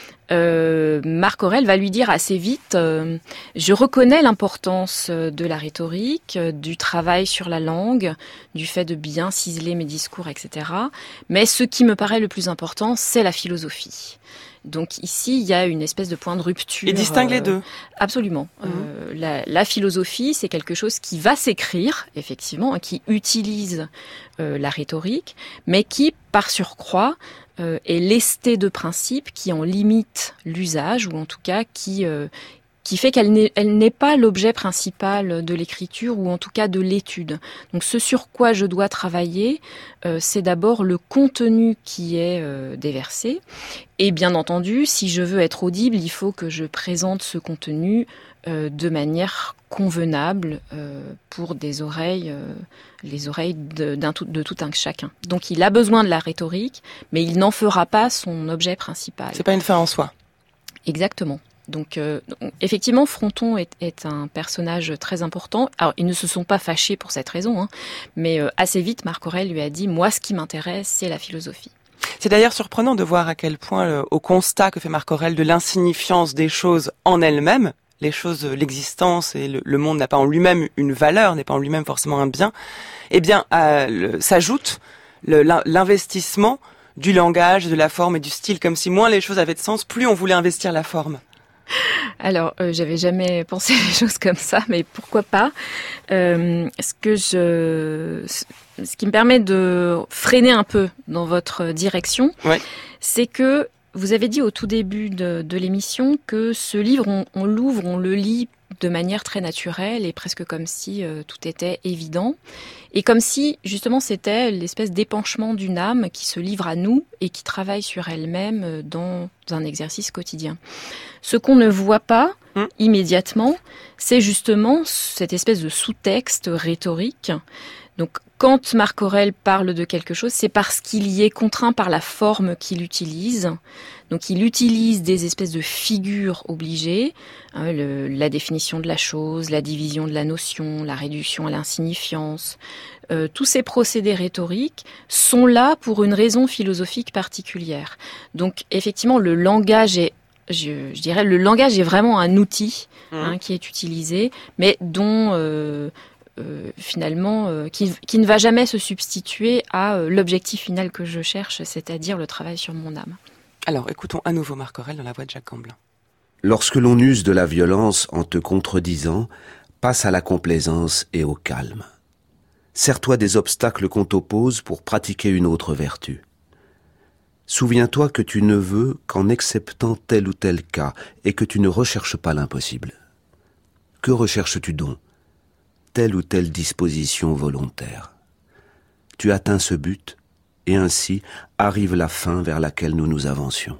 euh, Marc Aurèle va lui dire assez vite euh, « Je reconnais l'importance de la rhétorique, du travail sur la langue, du fait de bien ciseler mes discours, et cetera. Mais ce qui me paraît le plus important, c'est la philosophie. » Donc ici, il y a une espèce de point de rupture. Il distingue euh, les deux. Absolument. Mmh. Euh, la, la philosophie, c'est quelque chose qui va s'écrire, effectivement, qui utilise euh, la rhétorique, mais qui, par surcroît, euh, est lestée de principes qui en limitent l'usage, ou en tout cas qui... Euh, qui fait qu'elle n'est, elle n'est pas l'objet principal de l'écriture ou en tout cas de l'étude. Donc ce sur quoi je dois travailler, euh, c'est d'abord le contenu qui est euh, déversé. Et bien entendu, si je veux être audible, il faut que je présente ce contenu euh, de manière convenable euh, pour des oreilles, euh, les oreilles de, d'un tout, de tout un chacun. Donc il a besoin de la rhétorique, mais il n'en fera pas son objet principal. C'est pas une fin en soi. Exactement. Donc, euh, effectivement, Fronton est, est un personnage très important. Alors, ils ne se sont pas fâchés pour cette raison, hein, mais euh, assez vite, Marc Aurèle lui a dit « Moi, ce qui m'intéresse, c'est la philosophie ». C'est d'ailleurs surprenant de voir à quel point, le, au constat que fait Marc Aurèle de l'insignifiance des choses en elles-mêmes, les choses, l'existence et le, le monde n'a pas en lui-même une valeur, n'est pas en lui-même forcément un bien, eh bien, euh, le, s'ajoute le, l'investissement du langage, de la forme et du style, comme si moins les choses avaient de sens, plus on voulait investir la forme. Alors, euh, j'avais jamais pensé des choses comme ça, mais pourquoi pas. Euh, ce que je, ce qui me permet de freiner un peu dans votre direction, ouais. c'est que vous avez dit au tout début de, de l'émission que ce livre, on, on l'ouvre, on le lit de manière très naturelle et presque comme si euh, tout était évident. Et comme si, justement, c'était l'espèce d'épanchement d'une âme qui se livre à nous et qui travaille sur elle-même dans un exercice quotidien. Ce qu'on ne voit pas mmh. immédiatement, c'est justement cette espèce de sous-texte rhétorique. Donc, quand Marc Aurèle parle de quelque chose, c'est parce qu'il y est contraint par la forme qu'il utilise. Donc, il utilise des espèces de figures obligées, hein, le, la définition de la chose, la division de la notion, la réduction à l'insignifiance. Euh, tous ces procédés rhétoriques sont là pour une raison philosophique particulière. Donc, effectivement, le langage est Je, je dirais le langage est vraiment un outil mmh. hein, qui est utilisé, mais dont euh, euh, finalement euh, qui, qui ne va jamais se substituer à euh, l'objectif final que je cherche, c'est-à-dire le travail sur mon âme. Alors, écoutons à nouveau Marc Aurèle dans la voix de Jacques Gamblin. Lorsque l'on use de la violence en te contredisant, passe à la complaisance et au calme. Sers-toi des obstacles qu'on t'oppose pour pratiquer une autre vertu. Souviens-toi que tu ne veux qu'en acceptant tel ou tel cas et que tu ne recherches pas l'impossible. Que recherches-tu donc ? Telle ou telle disposition volontaire. Tu atteins ce but et ainsi arrive la fin vers laquelle nous nous avancions.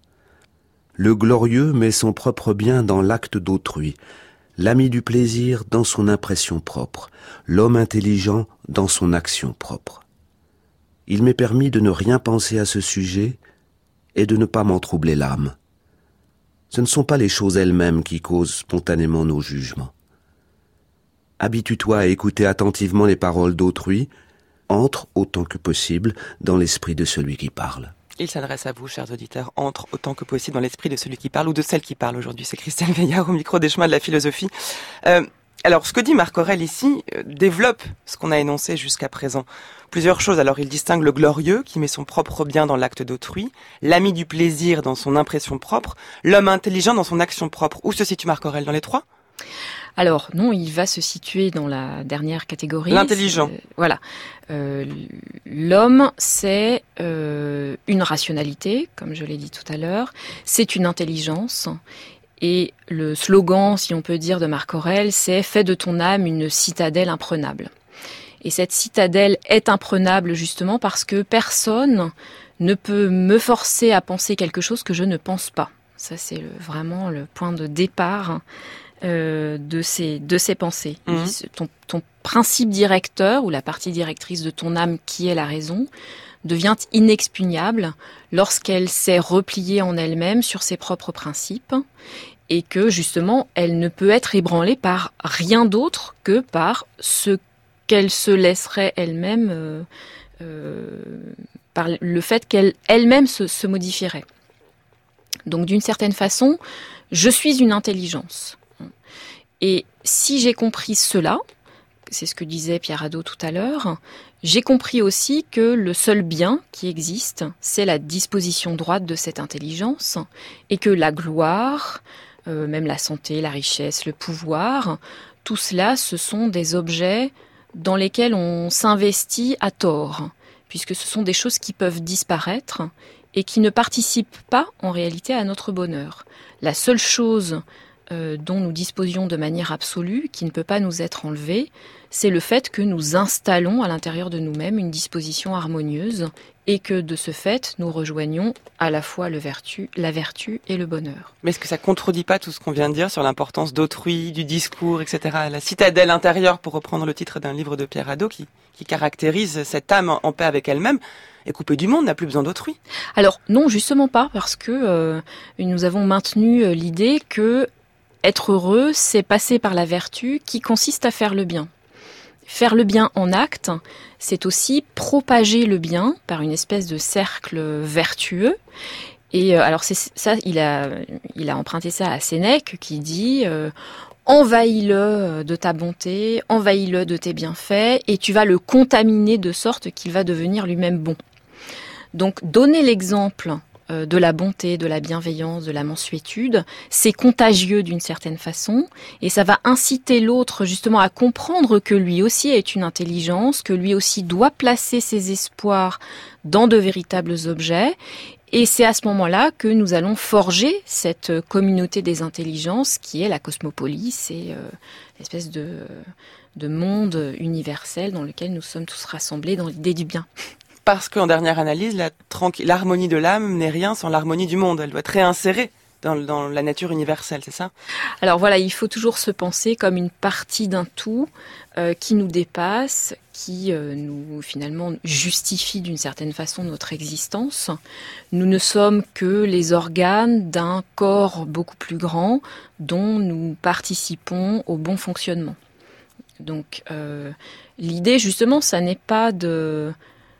Le glorieux met son propre bien dans l'acte d'autrui, l'ami du plaisir dans son impression propre, l'homme intelligent dans son action propre. Il m'est permis de ne rien penser à ce sujet et de ne pas m'en troubler l'âme. Ce ne sont pas les choses elles-mêmes qui causent spontanément nos jugements. Habitue-toi à écouter attentivement les paroles d'autrui, entre autant que possible dans l'esprit de celui qui parle. Il s'adresse à vous, chers auditeurs, entre autant que possible dans l'esprit de celui qui parle ou de celle qui parle aujourd'hui. C'est Christelle Veillard au micro des chemins de la philosophie. Euh, alors, ce que dit Marc Aurèle ici euh, développe ce qu'on a énoncé jusqu'à présent. Plusieurs choses. Alors, il distingue le glorieux, qui met son propre bien dans l'acte d'autrui, l'ami du plaisir dans son impression propre, l'homme intelligent dans son action propre. Où se situe Marc Aurèle, dans les trois ? Alors non, il va se situer dans la dernière catégorie. L'intelligent. C'est, voilà. Euh, l'homme, c'est euh, une rationalité, comme je l'ai dit tout à l'heure. C'est une intelligence. Et le slogan, si on peut dire, de Marc Aurèle, c'est « Fais de ton âme une citadelle imprenable ». Et cette citadelle est imprenable justement parce que personne ne peut me forcer à penser quelque chose que je ne pense pas. Ça, c'est le, vraiment le point de départ euh, de, ces, de ces pensées. Mmh. Ton, ton principe directeur, ou la partie directrice de ton âme qui est la raison, devient inexpugnable lorsqu'elle s'est repliée en elle-même sur ses propres principes et que, justement, elle ne peut être ébranlée par rien d'autre que par ce qu'elle se laisserait elle-même, euh, euh, par le fait qu'elle elle-même se, se modifierait. Donc, d'une certaine façon, je suis une intelligence. Et si j'ai compris cela, c'est ce que disait Pierre Hadot tout à l'heure, j'ai compris aussi que le seul bien qui existe, c'est la disposition droite de cette intelligence, et que la gloire, euh, même la santé, la richesse, le pouvoir, tout cela, ce sont des objets dans lesquels on s'investit à tort, puisque ce sont des choses qui peuvent disparaître et qui ne participent pas en réalité à notre bonheur. La seule chose euh, dont nous disposions de manière absolue, qui ne peut pas nous être enlevée, c'est le fait que nous installons à l'intérieur de nous-mêmes une disposition harmonieuse et que de ce fait, nous rejoignons à la fois le vertu, la vertu et le bonheur. Mais est-ce que ça ne contredit pas tout ce qu'on vient de dire sur l'importance d'autrui, du discours, et cetera. La citadelle intérieure, pour reprendre le titre d'un livre de Pierre Hadot, qui, qui caractérise cette âme en paix avec elle-même, est coupée du monde, n'a plus besoin d'autrui. Alors non, justement pas, parce que euh, nous avons maintenu l'idée que être heureux, c'est passer par la vertu qui consiste à faire le bien. Faire le bien en acte, c'est aussi propager le bien par une espèce de cercle vertueux. Et euh, alors c'est ça, il a, il a emprunté ça à Sénèque qui dit euh, « Envahis-le de ta bonté, envahis-le de tes bienfaits, et tu vas le contaminer de sorte qu'il va devenir lui-même bon. » Donc donner l'exemple de la bonté, de la bienveillance, de la mansuétude, c'est contagieux d'une certaine façon, et ça va inciter l'autre justement à comprendre que lui aussi est une intelligence, que lui aussi doit placer ses espoirs dans de véritables objets, et c'est à ce moment-là que nous allons forger cette communauté des intelligences qui est la cosmopolis, et euh, l'espèce de, de monde universel dans lequel nous sommes tous rassemblés dans l'idée du bien. Parce qu'en dernière analyse, la tranqu- l'harmonie de l'âme n'est rien sans l'harmonie du monde. Elle doit être réinsérée dans, dans la nature universelle, c'est ça ? Alors voilà, il faut toujours se penser comme une partie d'un tout euh, qui nous dépasse, qui euh, nous finalement justifie d'une certaine façon notre existence. Nous ne sommes que les organes d'un corps beaucoup plus grand dont nous participons au bon fonctionnement. Donc euh, l'idée justement, ça n'est pas de...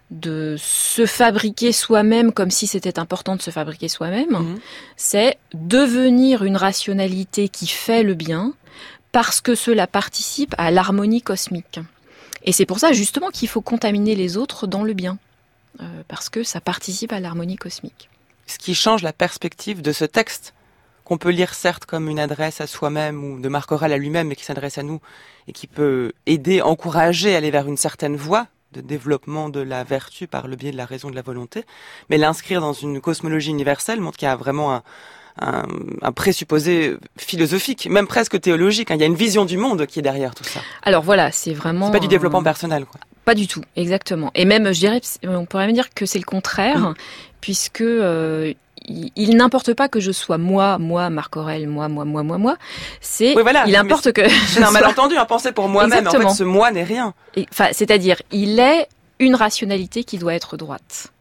de se fabriquer soi-même comme si c'était important de se fabriquer soi-même, mmh. c'est devenir une rationalité qui fait le bien parce que cela participe à l'harmonie cosmique. Et c'est pour ça justement qu'il faut contaminer les autres dans le bien, euh, parce que ça participe à l'harmonie cosmique. Ce qui change la perspective de ce texte, qu'on peut lire certes comme une adresse à soi-même ou de Marc Aurèle à lui-même, mais qui s'adresse à nous et qui peut aider, encourager à aller vers une certaine voie de développement de la vertu par le biais de la raison, de la volonté, mais l'inscrire dans une cosmologie universelle montre qu'il y a vraiment un, un, un présupposé philosophique, même presque théologique. Hein. Il y a une vision du monde qui est derrière tout ça. Alors voilà, c'est vraiment... C'est pas du développement personnel, quoi. Pas du tout, exactement. Et même, je dirais, on pourrait même dire que c'est le contraire, mmh. puisque... Euh, Il, il n'importe pas que je sois moi, moi, Marc Aurèle, moi, moi, moi, moi, moi. C'est, oui, voilà, il importe que je sois... un malentendu, un penser pour moi-même. En fait, ce moi n'est rien. Enfin, c'est-à-dire, il est une rationalité qui doit être droite.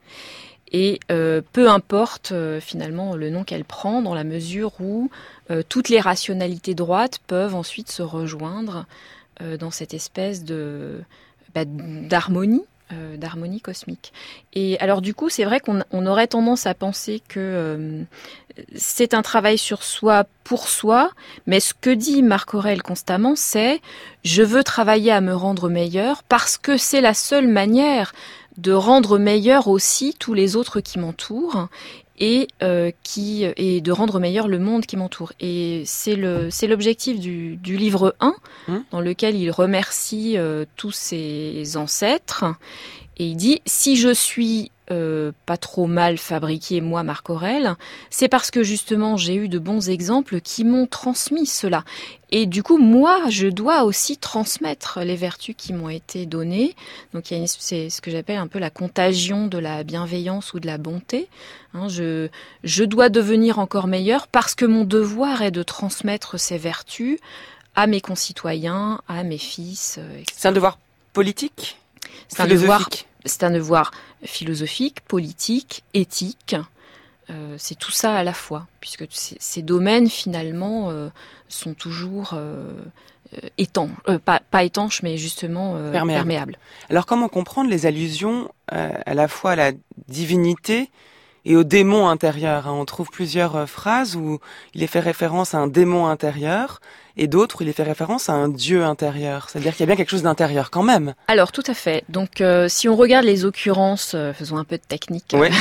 Et euh, peu importe euh, finalement le nom qu'elle prend, dans la mesure où euh, toutes les rationalités droites peuvent ensuite se rejoindre euh, dans cette espèce de bah, d'harmonie. Euh, d'harmonie cosmique. Et alors du coup, c'est vrai qu'on on aurait tendance à penser que euh, c'est un travail sur soi pour soi, mais ce que dit Marc Aurèle constamment, c'est « je veux travailler à me rendre meilleur parce que c'est la seule manière de rendre meilleur aussi tous les autres qui m'entourent et euh, qui et de rendre meilleur le monde qui m'entoure. » Et c'est le c'est l'objectif du du livre un, mmh. dans lequel il remercie euh, tous ses ancêtres Et il dit, si je suis euh, pas trop mal fabriqué, moi, Marc Aurèle, c'est parce que justement j'ai eu de bons exemples qui m'ont transmis cela. Et du coup, moi, je dois aussi transmettre les vertus qui m'ont été données. Donc, il y a une, c'est ce que j'appelle un peu la contagion de la bienveillance ou de la bonté. Hein, je, je dois devenir encore meilleur parce que mon devoir est de transmettre ces vertus à mes concitoyens, à mes fils, et cetera. C'est un devoir politique ? C'est un devoir, c'est un devoir philosophique, politique, éthique. Euh, c'est tout ça à la fois, puisque ces, ces domaines finalement euh, sont toujours euh, étanches, euh, pas, pas étanches, mais justement euh, perméables. perméables. Alors comment comprendre les allusions euh, à la fois à la divinité et au démon intérieur, hein? On trouve plusieurs euh, phrases où il est fait référence à un démon intérieur et d'autres où il est fait référence à un dieu intérieur. C'est-à-dire qu'il y a bien quelque chose d'intérieur quand même. Alors tout à fait. Donc euh, si on regarde les occurrences, euh, faisons un peu de technique. Ouais.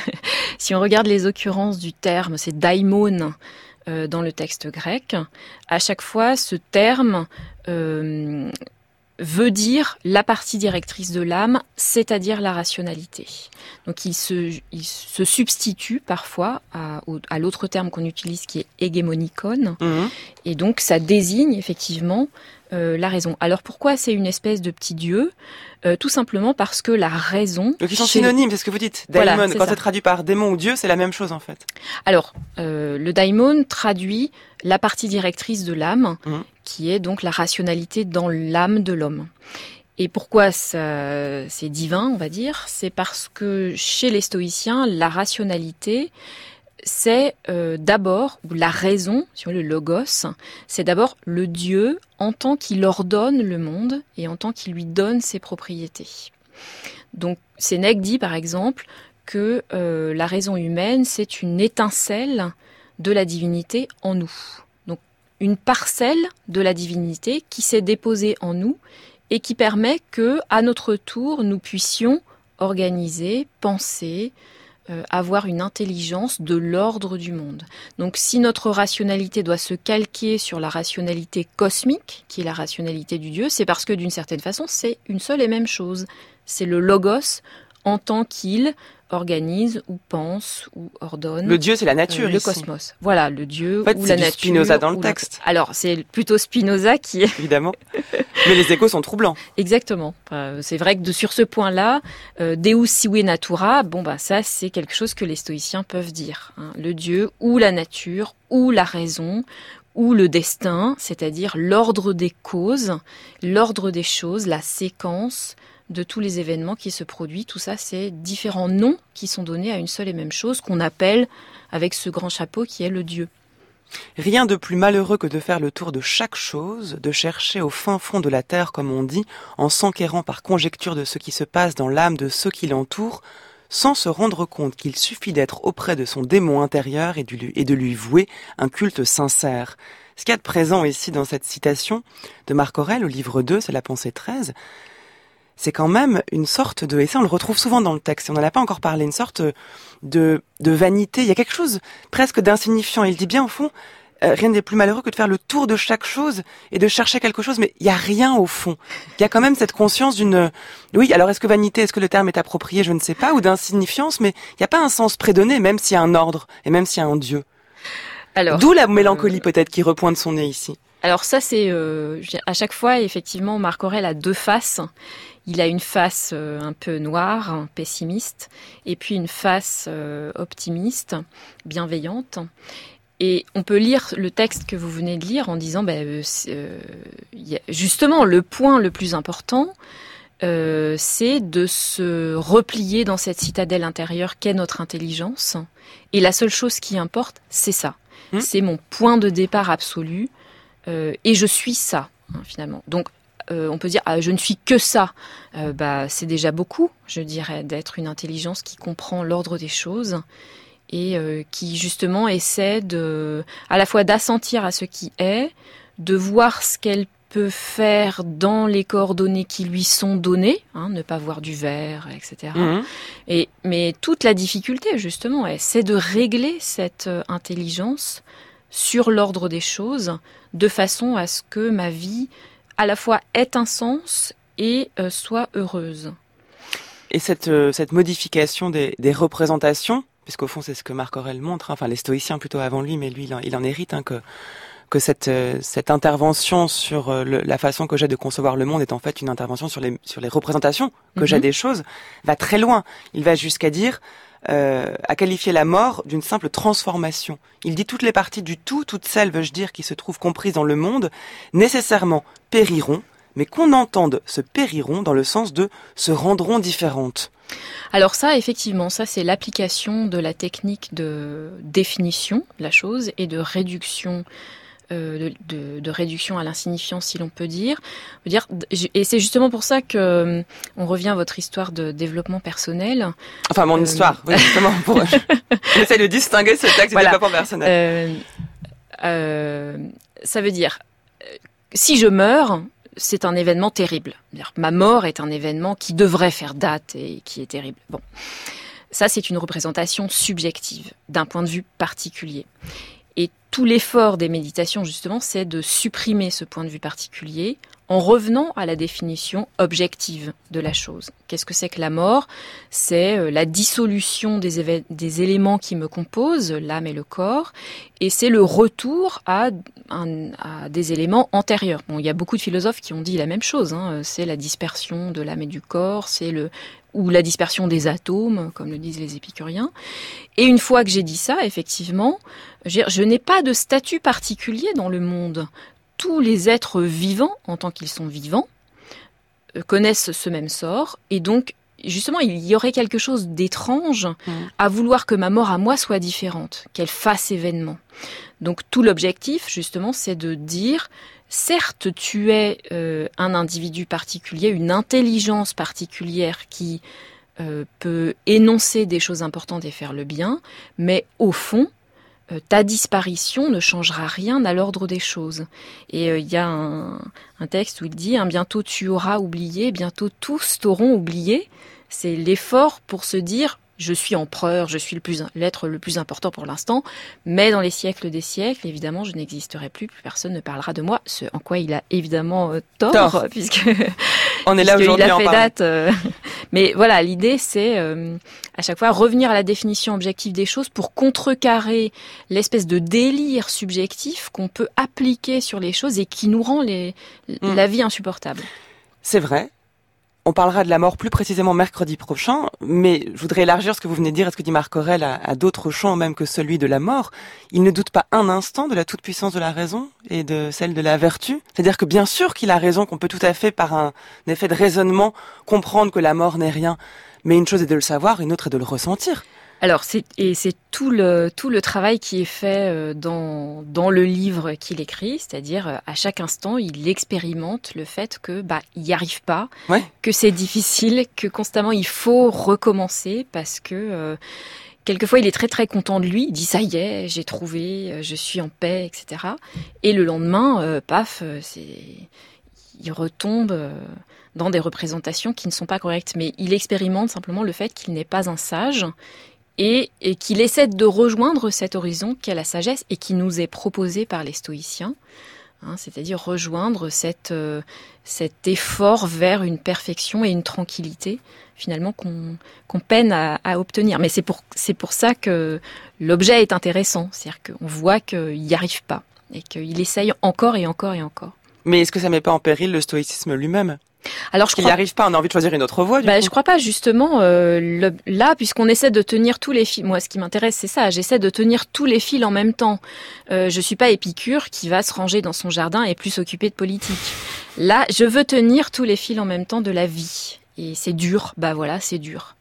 Si on regarde les occurrences du terme, c'est daimon euh, dans le texte grec. À chaque fois, ce terme euh, veut dire la partie directrice de l'âme, c'est-à-dire la rationalité. Donc il se, il se substitue parfois à, à l'autre terme qu'on utilise qui est hégémonikon, mmh. Et donc ça désigne effectivement euh, la raison. Alors pourquoi c'est une espèce de petit dieu ? euh, Tout simplement parce que la raison... Donc ils sont synonymes, c'est ce que vous dites. Daimon, voilà, c'est quand ça. c'est traduit par démon ou dieu, c'est la même chose en fait. Alors, euh, le daimon traduit la partie directrice de l'âme, mmh. qui est donc la rationalité dans l'âme de l'homme. Et pourquoi ça, c'est divin, on va dire ? C'est parce que chez les stoïciens, la rationalité, c'est euh, d'abord, ou la raison, si on veut, le logos, c'est d'abord le Dieu en tant qu'il ordonne le monde et en tant qu'il lui donne ses propriétés. Donc Sénèque dit par exemple que euh, la raison humaine, c'est une étincelle de la divinité en nous. Donc une parcelle de la divinité qui s'est déposée en nous et qui permet que, à notre tour, nous puissions organiser, penser, euh, avoir une intelligence de l'ordre du monde. Donc si notre rationalité doit se calquer sur la rationalité cosmique, qui est la rationalité du Dieu, c'est parce que d'une certaine façon, c'est une seule et même chose. C'est le logos en tant qu'il organise ou pense ou ordonne. Le Dieu, c'est la nature, euh, le ici. cosmos. Voilà, le Dieu en fait, ou la la nature. C'est Spinoza dans le texte. La... Alors, c'est plutôt Spinoza qui est... Évidemment. Mais les échos sont troublants. Exactement. Euh, c'est vrai que de, sur ce point-là, euh, Deus sive natura, bon bah ça, c'est quelque chose que les stoïciens peuvent dire. Hein. Le Dieu ou la nature ou la raison ou le destin, c'est-à-dire l'ordre des causes, l'ordre des choses, la séquence de tous les événements qui se produisent. Tout ça, c'est différents noms qui sont donnés à une seule et même chose qu'on appelle, avec ce grand chapeau qui est le Dieu. Rien de plus malheureux que de faire le tour de chaque chose, de chercher au fin fond de la terre, comme on dit, en s'enquérant par conjecture de ce qui se passe dans l'âme de ceux qui l'entourent, sans se rendre compte qu'il suffit d'être auprès de son démon intérieur et de lui vouer un culte sincère. Ce qu'il y a de présent ici dans cette citation de Marc Aurèle au livre deux, c'est la pensée treize, c'est quand même une sorte de, et ça on le retrouve souvent dans le texte, on n'en a pas encore parlé, une sorte de, de vanité. Il y a quelque chose presque d'insignifiant. Il dit bien au fond, euh, rien n'est plus malheureux que de faire le tour de chaque chose et de chercher quelque chose, mais il n'y a rien au fond. Il y a quand même cette conscience d'une, oui, alors est-ce que vanité, est-ce que le terme est approprié, je ne sais pas, ou d'insignifiance, mais il n'y a pas un sens prédonné, même s'il y a un ordre et même s'il y a un Dieu. Alors, d'où la mélancolie euh... peut-être qui repointe son nez ici. Alors ça, c'est euh, à chaque fois, effectivement, Marc Aurèle a deux faces. Il a une face euh, un peu noire, pessimiste, et puis une face euh, optimiste, bienveillante. Et on peut lire le texte que vous venez de lire en disant, ben, euh, euh, y a, justement, le point le plus important, euh, c'est de se replier dans cette citadelle intérieure qu'est notre intelligence. Et la seule chose qui importe, c'est ça. Mmh. C'est mon point de départ absolu. Euh, et je suis ça, hein, finalement. Donc, euh, on peut dire, ah, je ne suis que ça. Euh, bah, c'est déjà beaucoup, je dirais, d'être une intelligence qui comprend l'ordre des choses et euh, qui, justement, essaie de, à la fois d'assentir à ce qui est, de voir ce qu'elle peut faire dans les coordonnées qui lui sont données, hein, ne pas voir du vert, et cetera. Mmh. Et, mais toute la difficulté, justement, c'est de régler cette euh, intelligence sur l'ordre des choses, de façon à ce que ma vie, à la fois, ait un sens et euh, soit heureuse. Et cette, euh, cette modification des, des représentations, puisqu'au fond c'est ce que Marc Aurèle montre, hein, enfin les stoïciens plutôt avant lui, mais lui il en, il en hérite, hein, que, que cette, euh, cette intervention sur euh, le, la façon que j'ai de concevoir le monde est en fait une intervention sur les, sur les représentations que mm-hmm. j'ai des choses, va très loin. Il va jusqu'à dire, euh, à qualifier la mort d'une simple transformation. Il dit toutes les parties du tout, toutes celles, veux-je dire, qui se trouvent comprises dans le monde, nécessairement périront, mais qu'on entende se périront dans le sens de se rendront différentes. Alors ça, effectivement, ça c'est l'application de la technique de définition de la chose et de réduction, euh, de, de, de réduction à l'insignifiance, si l'on peut dire. dire. Et c'est justement pour ça que on revient à votre histoire de développement personnel. Enfin, mon euh... histoire, oui, justement. Pour... J'essaie de distinguer ce texte voilà. du développement personnel. Euh, euh, ça veut dire, si je meurs, c'est un événement terrible. Ma mort est un événement qui devrait faire date et qui est terrible. Bon, ça c'est une représentation subjective d'un point de vue particulier. Et tout l'effort des méditations justement, c'est de supprimer ce point de vue particulier en revenant à la définition objective de la chose. Qu'est-ce que c'est que la mort ? C'est la dissolution des, éve- des éléments qui me composent, l'âme et le corps, et c'est le retour à, un, à des éléments antérieurs. Bon, il y a beaucoup de philosophes qui ont dit la même chose, hein. C'est la dispersion de l'âme et du corps, c'est le ou la dispersion des atomes, comme le disent les épicuriens. Et une fois que j'ai dit ça, effectivement, je, je n'ai pas de statut particulier dans le monde. Tous les êtres vivants, en tant qu'ils sont vivants, connaissent ce même sort. Et donc, justement, il y aurait quelque chose d'étrange mmh. à vouloir que ma mort à moi soit différente, qu'elle fasse événement. Donc, tout l'objectif, justement, c'est de dire, certes, tu es euh, un individu particulier, une intelligence particulière qui euh, peut énoncer des choses importantes et faire le bien, mais au fond, ta disparition ne changera rien à l'ordre des choses. Et il euh, y a un, un texte où il dit hein, « Bientôt tu auras oublié, bientôt tous t'auront oublié ». C'est l'effort pour se dire « Je suis empereur, je suis le plus, l'être le plus important pour l'instant, mais dans les siècles des siècles, évidemment, je n'existerai plus, plus personne ne parlera de moi ». Ce en quoi il a évidemment euh, tort, tort, puisque on est là aujourd'hui il a en fait parle. date. Euh, mais voilà, l'idée c'est euh, à chaque fois revenir à la définition objective des choses pour contrecarrer l'espèce de délire subjectif qu'on peut appliquer sur les choses et qui nous rend les, mmh. la vie insupportable. C'est vrai. On parlera de la mort plus précisément mercredi prochain, mais je voudrais élargir ce que vous venez de dire et ce que dit Marc Aurèle à, à d'autres champs même que celui de la mort. Il ne doute pas un instant de la toute-puissance de la raison et de celle de la vertu. C'est-à-dire que bien sûr qu'il a raison, qu'on peut tout à fait par un effet de raisonnement comprendre que la mort n'est rien. Mais une chose est de le savoir, une autre est de le ressentir. Alors, c'est, et c'est tout le, tout le travail qui est fait dans, dans le livre qu'il écrit, c'est-à-dire à chaque instant, il expérimente le fait que bah, il n'y arrive pas, ouais. que c'est difficile, que constamment il faut recommencer parce que euh, quelquefois il est très très content de lui, il dit ça y est, j'ai trouvé, je suis en paix, et cetera. Et le lendemain, euh, paf, c'est, il retombe euh, dans des représentations qui ne sont pas correctes, mais il expérimente simplement le fait qu'il n'est pas un sage. Et, et qu'il essaie de rejoindre cet horizon qu'est la sagesse et qui nous est proposé par les stoïciens, hein, c'est-à-dire rejoindre cette, euh, cet effort vers une perfection et une tranquillité finalement qu'on, qu'on peine à, à obtenir. Mais c'est pour, c'est pour ça que l'objet est intéressant, c'est-à-dire qu'on voit qu'il n'y arrive pas et qu'il essaye encore et encore et encore. Mais est-ce que ça ne met pas en péril le stoïcisme lui-même ? Alors, je qu'il crois... n'y arrive pas, on a envie de choisir une autre voie. Du bah, coup. Je crois pas, justement. Euh, le... Là, puisqu'on essaie de tenir tous les fils, moi, ce qui m'intéresse, c'est ça. J'essaie de tenir tous les fils en même temps. Euh, je suis pas Épicure qui va se ranger dans son jardin et plus s'occuper de politique. Là, je veux tenir tous les fils en même temps de la vie. Et c'est dur. Bah voilà, c'est dur.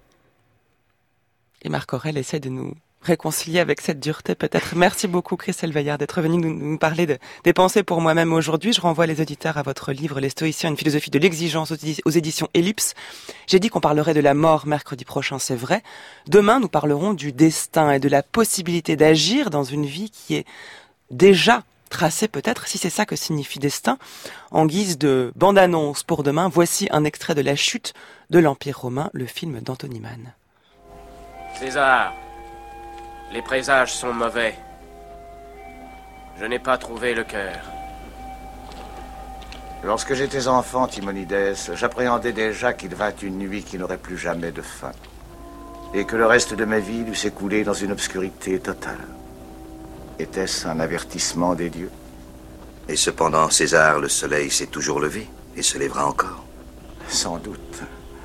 Et Marc Aurèle essaie de nous réconcilier avec cette dureté, peut-être. Merci beaucoup, Christelle Veillard, d'être venue nous, nous parler de, des pensées pour moi-même aujourd'hui. Je renvoie les auditeurs à votre livre, Les Stoïciens, une philosophie de l'exigence, aux éditions Ellipse. J'ai dit qu'on parlerait de la mort mercredi prochain, c'est vrai. Demain, nous parlerons du destin et de la possibilité d'agir dans une vie qui est déjà tracée, peut-être, si c'est ça que signifie destin. En guise de bande-annonce pour demain, voici un extrait de La chute de l'Empire romain, le film d'Anthony Mann. César, les présages sont mauvais. Je n'ai pas trouvé le cœur. Lorsque j'étais enfant, Timonides, j'appréhendais déjà qu'il vint une nuit qui n'aurait plus jamais de fin, et que le reste de ma vie dut s'écouler dans une obscurité totale. Était-ce un avertissement des dieux? Et cependant, César, le soleil s'est toujours levé et se lèvera encore. Sans doute.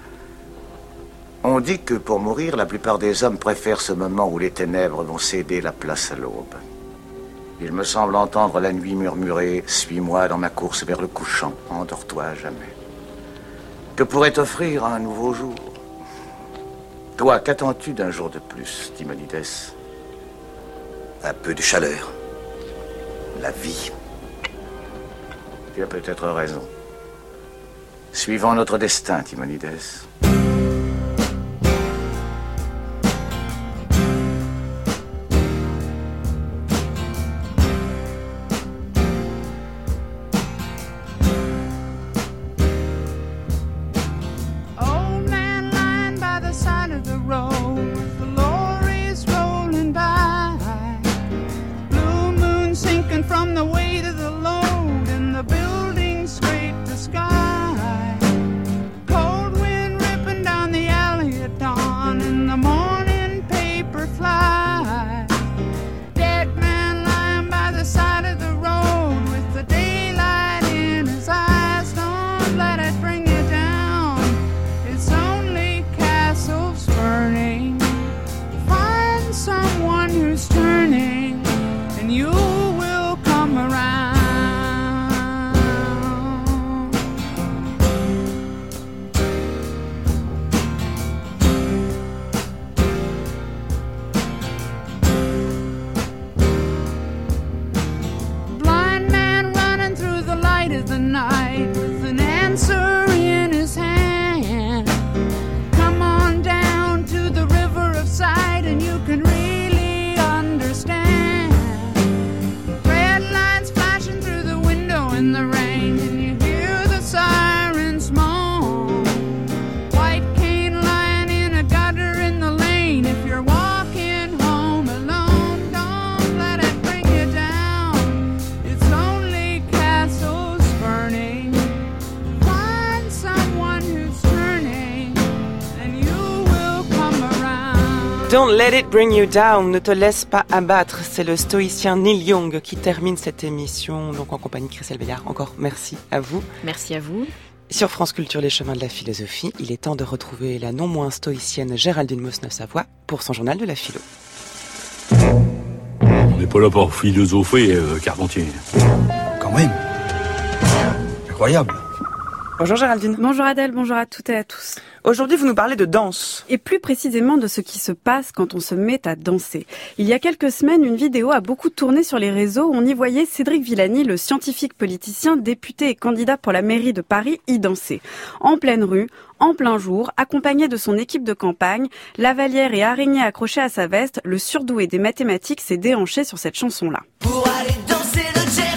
On dit que pour mourir, la plupart des hommes préfèrent ce moment où les ténèbres vont céder la place à l'aube. Il me semble entendre la nuit murmurer « Suis-moi dans ma course vers le couchant, endors-toi à jamais ». Que pourrait t'offrir un nouveau jour? Toi, qu'attends-tu d'un jour de plus, Timonides? Un peu de chaleur. La vie. Tu as peut-être raison. Suivons notre destin, Timonides. Don't let it bring you down, ne te laisse pas abattre. C'est le stoïcien Neil Young qui termine cette émission, donc en compagnie de Christelle Béliard. Encore merci à vous. Merci à vous. Sur France Culture, les chemins de la philosophie, il est temps de retrouver la non moins stoïcienne Géraldine Mosneuf-Savoie pour son journal de la philo. On n'est pas là pour philosopher, euh, Carpentier. Quand même. Incroyable. Bonjour Géraldine. Bonjour Adèle, bonjour à toutes et à tous. Aujourd'hui, vous nous parlez de danse. Et plus précisément de ce qui se passe quand on se met à danser. Il y a quelques semaines, une vidéo a beaucoup tourné sur les réseaux. On y voyait Cédric Villani, le scientifique politicien, député et candidat pour la mairie de Paris, y danser. En pleine rue, en plein jour, accompagné de son équipe de campagne, lavalière et araignée accrochée à sa veste, le surdoué des mathématiques s'est déhanché sur cette chanson-là. Pour aller danser le jerk.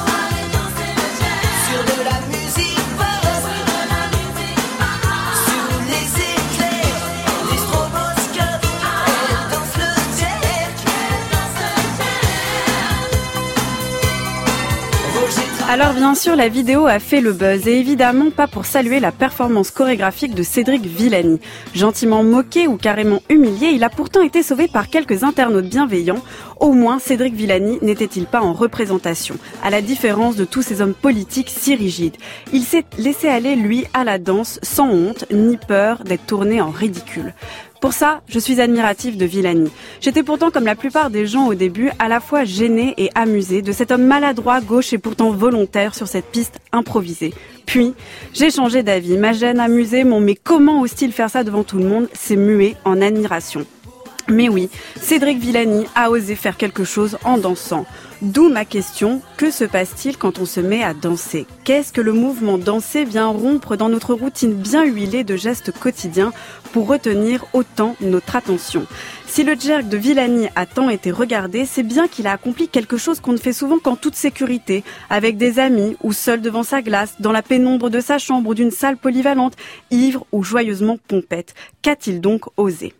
Alors bien sûr, la vidéo a fait le buzz et évidemment pas pour saluer la performance chorégraphique de Cédric Villani. Gentiment moqué ou carrément humilié, il a pourtant été sauvé par quelques internautes bienveillants. Au moins, Cédric Villani n'était-il pas en représentation, à la différence de tous ces hommes politiques si rigides. Il s'est laissé aller, lui, à la danse, sans honte ni peur d'être tourné en ridicule. Pour ça, je suis admirative de Villani. J'étais pourtant, comme la plupart des gens au début, à la fois gênée et amusée de cet homme maladroit, gauche et pourtant volontaire sur cette piste improvisée. Puis, j'ai changé d'avis. Ma gêne, amusée, mon mais comment ose-t-il faire ça devant tout le monde, s'est mué en admiration. Mais oui, Cédric Villani a osé faire quelque chose en dansant. D'où ma question, que se passe-t-il quand on se met à danser? Qu'est-ce que le mouvement danser vient rompre dans notre routine bien huilée de gestes quotidiens pour retenir autant notre attention? Si le jerk de Villani a tant été regardé, c'est bien qu'il a accompli quelque chose qu'on ne fait souvent qu'en toute sécurité, avec des amis ou seul devant sa glace, dans la pénombre de sa chambre ou d'une salle polyvalente, ivre ou joyeusement pompette. Qu'a-t-il donc osé?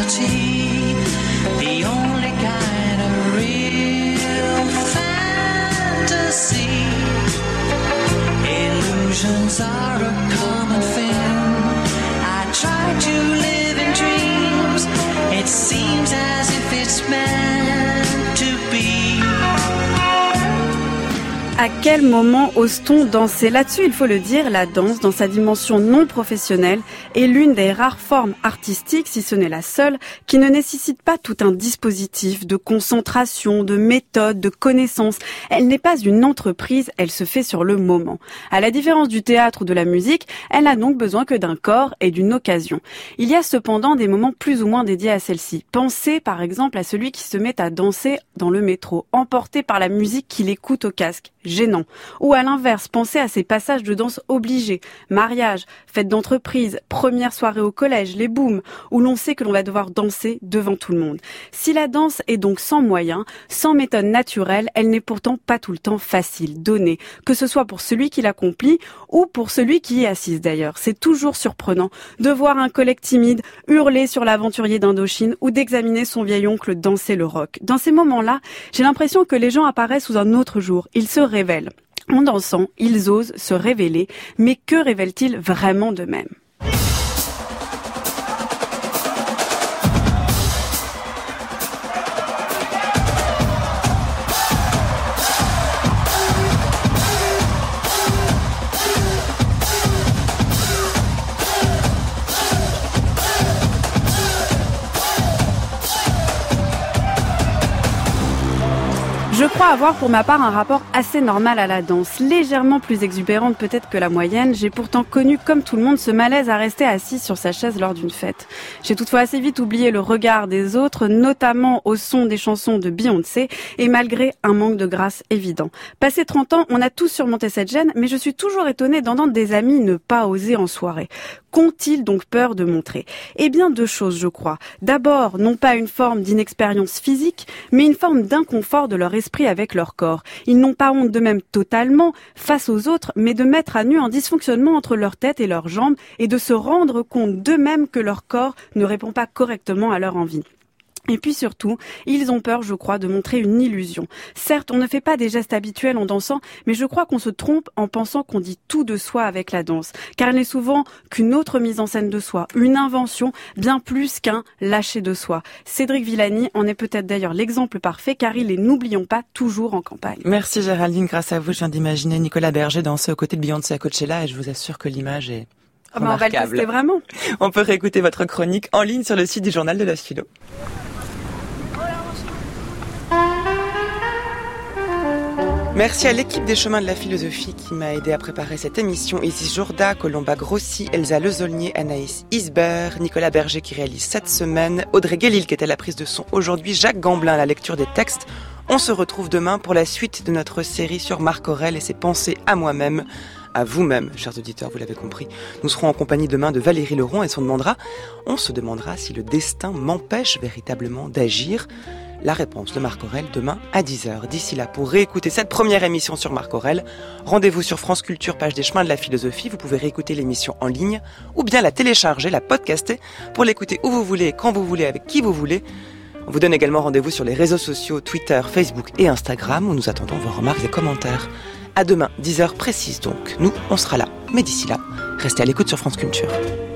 reality, the only kind of real fantasy. Illusions are a common thing. I try to live in dreams. It seems as if it's meant to be. À quel moment ose-t-on danser ? Là-dessus, il faut le dire, la danse, dans sa dimension non professionnelle, est l'une des rares formes artistiques, si ce n'est la seule, qui ne nécessite pas tout un dispositif de concentration, de méthode, de connaissance. Elle n'est pas une entreprise, elle se fait sur le moment. À la différence du théâtre ou de la musique, elle n'a donc besoin que d'un corps et d'une occasion. Il y a cependant des moments plus ou moins dédiés à celle-ci. Pensez par exemple à celui qui se met à danser dans le métro, emporté par la musique qu'il écoute au casque. Gênant. Ou à l'inverse, pensez à ces passages de danse obligés, mariage, fête d'entreprise, première soirée au collège, les booms, où l'on sait que l'on va devoir danser devant tout le monde. Si la danse est donc sans moyens, sans méthode naturelle, elle n'est pourtant pas tout le temps facile, donnée, que ce soit pour celui qui l'accomplit ou pour celui qui y assiste d'ailleurs. C'est toujours surprenant de voir un collègue timide hurler sur l'aventurier d'Indochine ou d'examiner son vieil oncle danser le rock. Dans ces moments-là, j'ai l'impression que les gens apparaissent sous un autre jour. Ils se révèlent. En dansant, ils osent se révéler, mais que révèlent-ils vraiment d'eux-mêmes ? Je crois avoir pour ma part un rapport assez normal à la danse, légèrement plus exubérante peut-être que la moyenne. J'ai pourtant connu, comme tout le monde, ce malaise à rester assise sur sa chaise lors d'une fête. J'ai toutefois assez vite oublié le regard des autres, notamment au son des chansons de Beyoncé, et malgré un manque de grâce évident. Passé trente ans, on a tous surmonté cette gêne, mais je suis toujours étonnée d'entendre des amis ne pas oser en soirée. Qu'ont-ils donc peur de montrer ? Eh bien, deux choses, je crois. D'abord, non pas une forme d'inexpérience physique, mais une forme d'inconfort de leur esprit avec leur corps. Ils n'ont pas honte d'eux-mêmes totalement face aux autres, mais de mettre à nu un dysfonctionnement entre leur tête et leurs jambes et de se rendre compte d'eux-mêmes que leur corps ne répond pas correctement à leur envie. Et puis surtout, ils ont peur, je crois, de montrer une illusion. Certes, on ne fait pas des gestes habituels en dansant, mais je crois qu'on se trompe en pensant qu'on dit tout de soi avec la danse. Car elle n'est souvent qu'une autre mise en scène de soi, une invention, bien plus qu'un lâcher de soi. Cédric Villani en est peut-être d'ailleurs l'exemple parfait, car il est, n'oublions pas, toujours en campagne. Merci Géraldine, grâce à vous, je viens d'imaginer Nicolas Berger danser aux côtés de Beyoncé à Coachella, et je vous assure que l'image est oh ben on va le tester vraiment. On peut réécouter votre chronique en ligne sur le site du Journal de la Philo. Merci à l'équipe des Chemins de la Philosophie qui m'a aidé à préparer cette émission. Isis Jourda, Colomba Grossi, Elsa Lezolnier, Anaïs Isbert, Nicolas Berger qui réalise cette semaine, Audrey Guélil qui est à la prise de son aujourd'hui, Jacques Gamblin à la lecture des textes. On se retrouve demain pour la suite de notre série sur Marc Aurèle et ses pensées à moi-même, à vous-même, chers auditeurs, vous l'avez compris. Nous serons en compagnie demain de Valérie Leron et on demandera, on se demandera si le destin m'empêche véritablement d'agir. La réponse de Marc Aurèle demain à dix heures. D'ici là, pour réécouter cette première émission sur Marc Aurèle, rendez-vous sur France Culture, page des Chemins de la Philosophie. Vous pouvez réécouter l'émission en ligne ou bien la télécharger, la podcaster pour l'écouter où vous voulez, quand vous voulez, avec qui vous voulez. On vous donne également rendez-vous sur les réseaux sociaux Twitter, Facebook et Instagram où nous attendons vos remarques et commentaires. À demain, dix heures précises donc. Nous, on sera là. Mais d'ici là, restez à l'écoute sur France Culture.